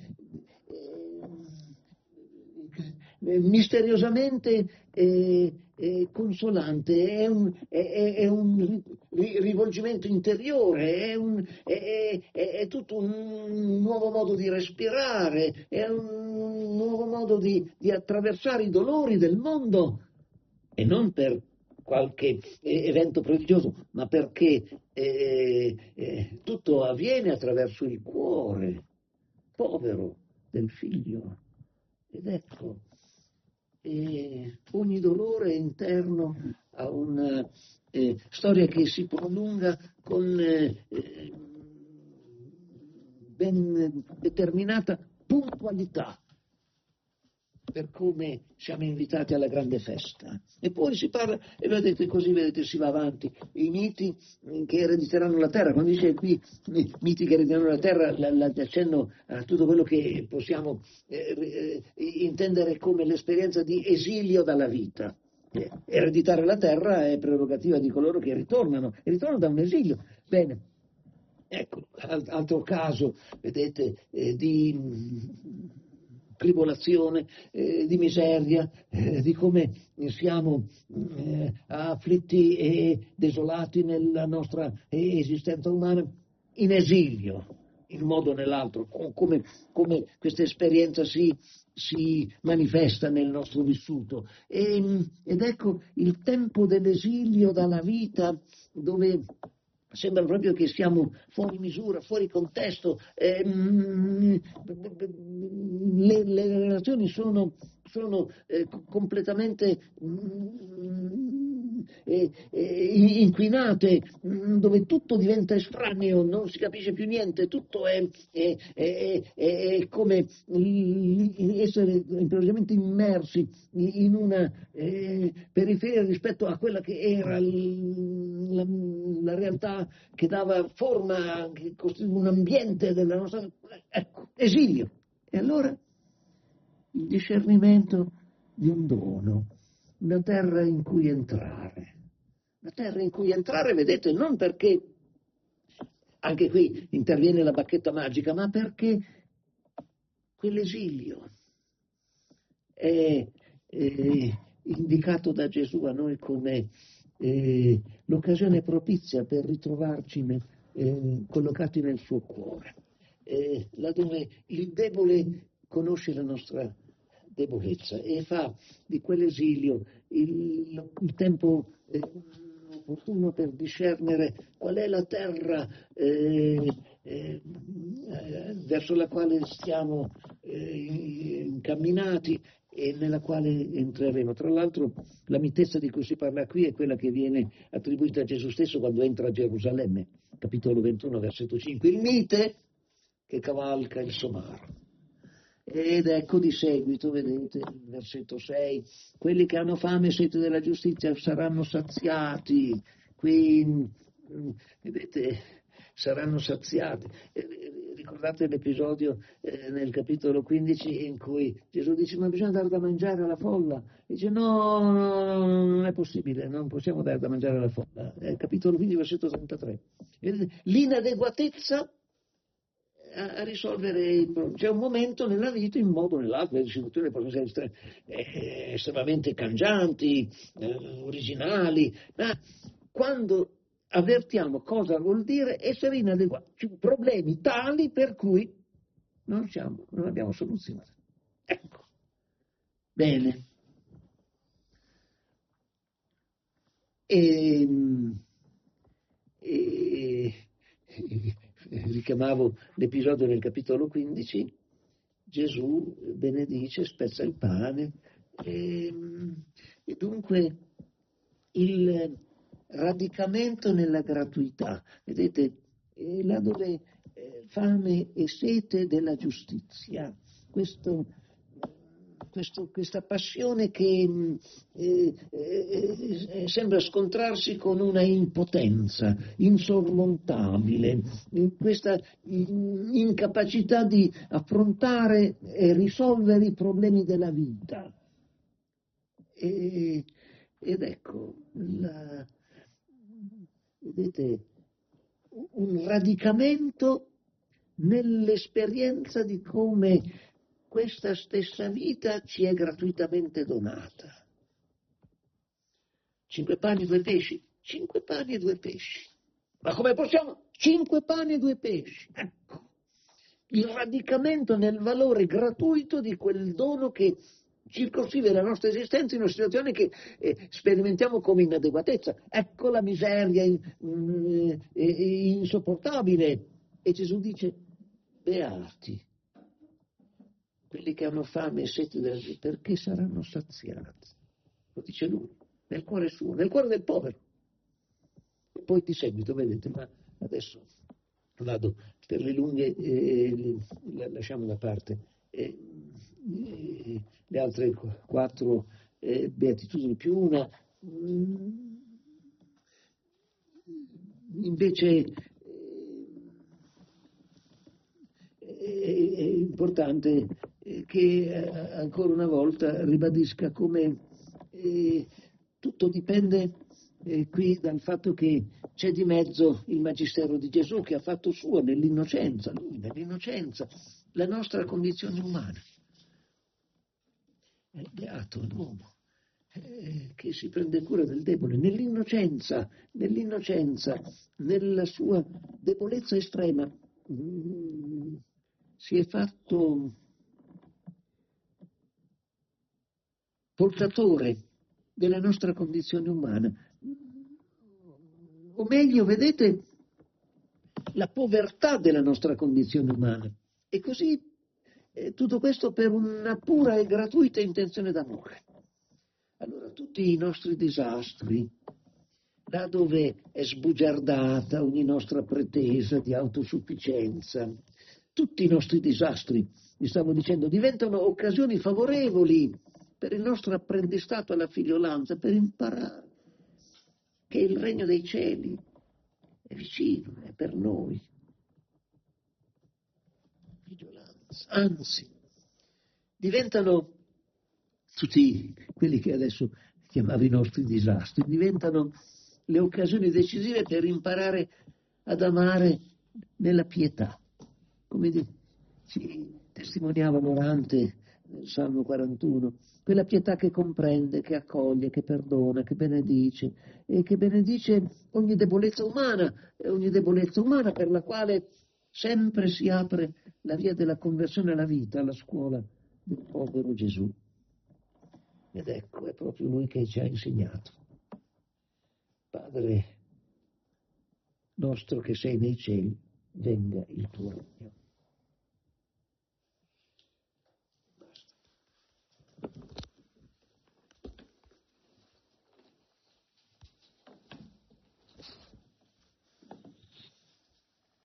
eh, misteriosamente eh, è consolante, è un, è, è un rivolgimento interiore, è, un, è, è, è tutto un nuovo modo di respirare, è un nuovo modo di, di attraversare i dolori del mondo, e non per qualche evento prodigioso, ma perché eh, eh, tutto avviene attraverso il cuore povero del figlio. Ed ecco, e ogni dolore interno ha una eh, storia che si prolunga con eh, ben determinata puntualità, per come siamo invitati alla grande festa. E poi si parla, e vedete, così vedete, si va avanti, i miti che erediteranno la terra. Quando dice qui miti che erediteranno la terra, la, la, accenno a tutto quello che possiamo eh, eh, intendere come l'esperienza di esilio dalla vita. Eh, ereditare la terra è prerogativa di coloro che ritornano, e ritornano da un esilio. Bene, ecco, altro caso, vedete, eh, di tribolazione, eh, di miseria, eh, di come siamo eh, afflitti e desolati nella nostra esistenza umana, in esilio, in un modo o nell'altro, come, come questa esperienza si, si manifesta nel nostro vissuto. E, ed ecco il tempo dell'esilio dalla vita, dove sembra proprio che siamo fuori misura, fuori contesto, eh, le, le relazioni sono, sono eh, completamente mm, eh, eh, inquinate, dove tutto diventa estraneo, non si capisce più niente, tutto è, è, è, è, è come essere improvvisamente immersi in una eh, periferia rispetto a quella che era la, la realtà che dava forma, che costituiva un ambiente della nostra, ecco, esilio. E allora il discernimento di un dono, una terra in cui entrare, una terra in cui entrare, vedete, non perché anche qui interviene la bacchetta magica, ma perché quell'esilio è, è indicato da Gesù a noi come eh, l'occasione propizia per ritrovarci ne, eh, collocati nel suo cuore, eh, laddove il debole conosce la nostra debolezza e fa di quell'esilio il, il tempo eh, opportuno per discernere qual è la terra eh, eh, verso la quale stiamo eh, incamminati e nella quale entreremo. Tra l'altro la mitezza di cui si parla qui è quella che viene attribuita a Gesù stesso quando entra a Gerusalemme, capitolo ventuno, versetto cinque, il mite che cavalca il somaro. Ed ecco di seguito, vedete, il versetto sei, quelli che hanno fame e sete della giustizia saranno saziati, qui, vedete, saranno saziati. Ricordate l'episodio eh, nel capitolo quindici in cui Gesù dice ma bisogna dare da mangiare alla folla, dice no, no, no, non è possibile, non possiamo dare da mangiare alla folla, eh, capitolo quindici, versetto trentatré. Vedete? L'inadeguatezza a risolvere il problema. C'è un momento nella vita, in un modo o nell'altro, le situazioni possono essere eh, estremamente cangianti, eh, originali, ma quando avvertiamo cosa vuol dire essere inadeguati, problemi tali per cui non, siamo, non abbiamo soluzione. Ecco. Bene. E, e, richiamavo l'episodio nel capitolo quindici, Gesù benedice, spezza il pane e, e dunque il radicamento nella gratuità, vedete, è là dove eh, fame e sete della giustizia, questo, questo, questa passione che eh, eh, sembra scontrarsi con una impotenza insormontabile, questa incapacità di affrontare e risolvere i problemi della vita. E, ed ecco, la, vedete, un radicamento nell'esperienza di come questa stessa vita ci è gratuitamente donata. Cinque pani e due pesci? Cinque pani e due pesci. Ma come possiamo? Cinque pani e due pesci. Ecco, il radicamento nel valore gratuito di quel dono che circoscrive la nostra esistenza in una situazione che eh, sperimentiamo come inadeguatezza. Ecco la miseria in, in, in, insopportabile. E Gesù dice, beati quelli che hanno fame e sete della vita, perché saranno saziati. Lo dice lui, nel cuore suo, nel cuore del povero. E poi di seguito, vedete, ma adesso vado per le lunghe, eh, lasciamo da parte eh, eh, le altre quattro eh, beatitudini più una. Invece è importante che ancora una volta ribadisca come eh, tutto dipende eh, qui dal fatto che c'è di mezzo il magistero di Gesù che ha fatto suo nell'innocenza, lui nell'innocenza, la nostra condizione umana. È beato l'uomo eh, che si prende cura del debole, nell'innocenza, nell'innocenza, nella sua debolezza estrema. Mm, si è fatto portatore della nostra condizione umana, o meglio, vedete, la povertà della nostra condizione umana. E così eh, tutto questo per una pura e gratuita intenzione d'amore. Allora tutti i nostri disastri, là dove è sbugiardata ogni nostra pretesa di autosufficienza, tutti i nostri disastri, vi stavo dicendo, diventano occasioni favorevoli per il nostro apprendistato alla figliolanza, per imparare che il regno dei cieli è vicino, è per noi. Figliolanza. Anzi, diventano tutti quelli che adesso chiamavo i nostri disastri, diventano le occasioni decisive per imparare ad amare nella pietà. Come ci testimoniava Morante nel Salmo quarantuno, quella pietà che comprende, che accoglie, che perdona, che benedice e che benedice ogni debolezza umana, ogni debolezza umana per la quale sempre si apre la via della conversione alla vita, alla scuola del povero Gesù. Ed ecco, è proprio lui che ci ha insegnato. Padre nostro che sei nei cieli, venga il tuo regno.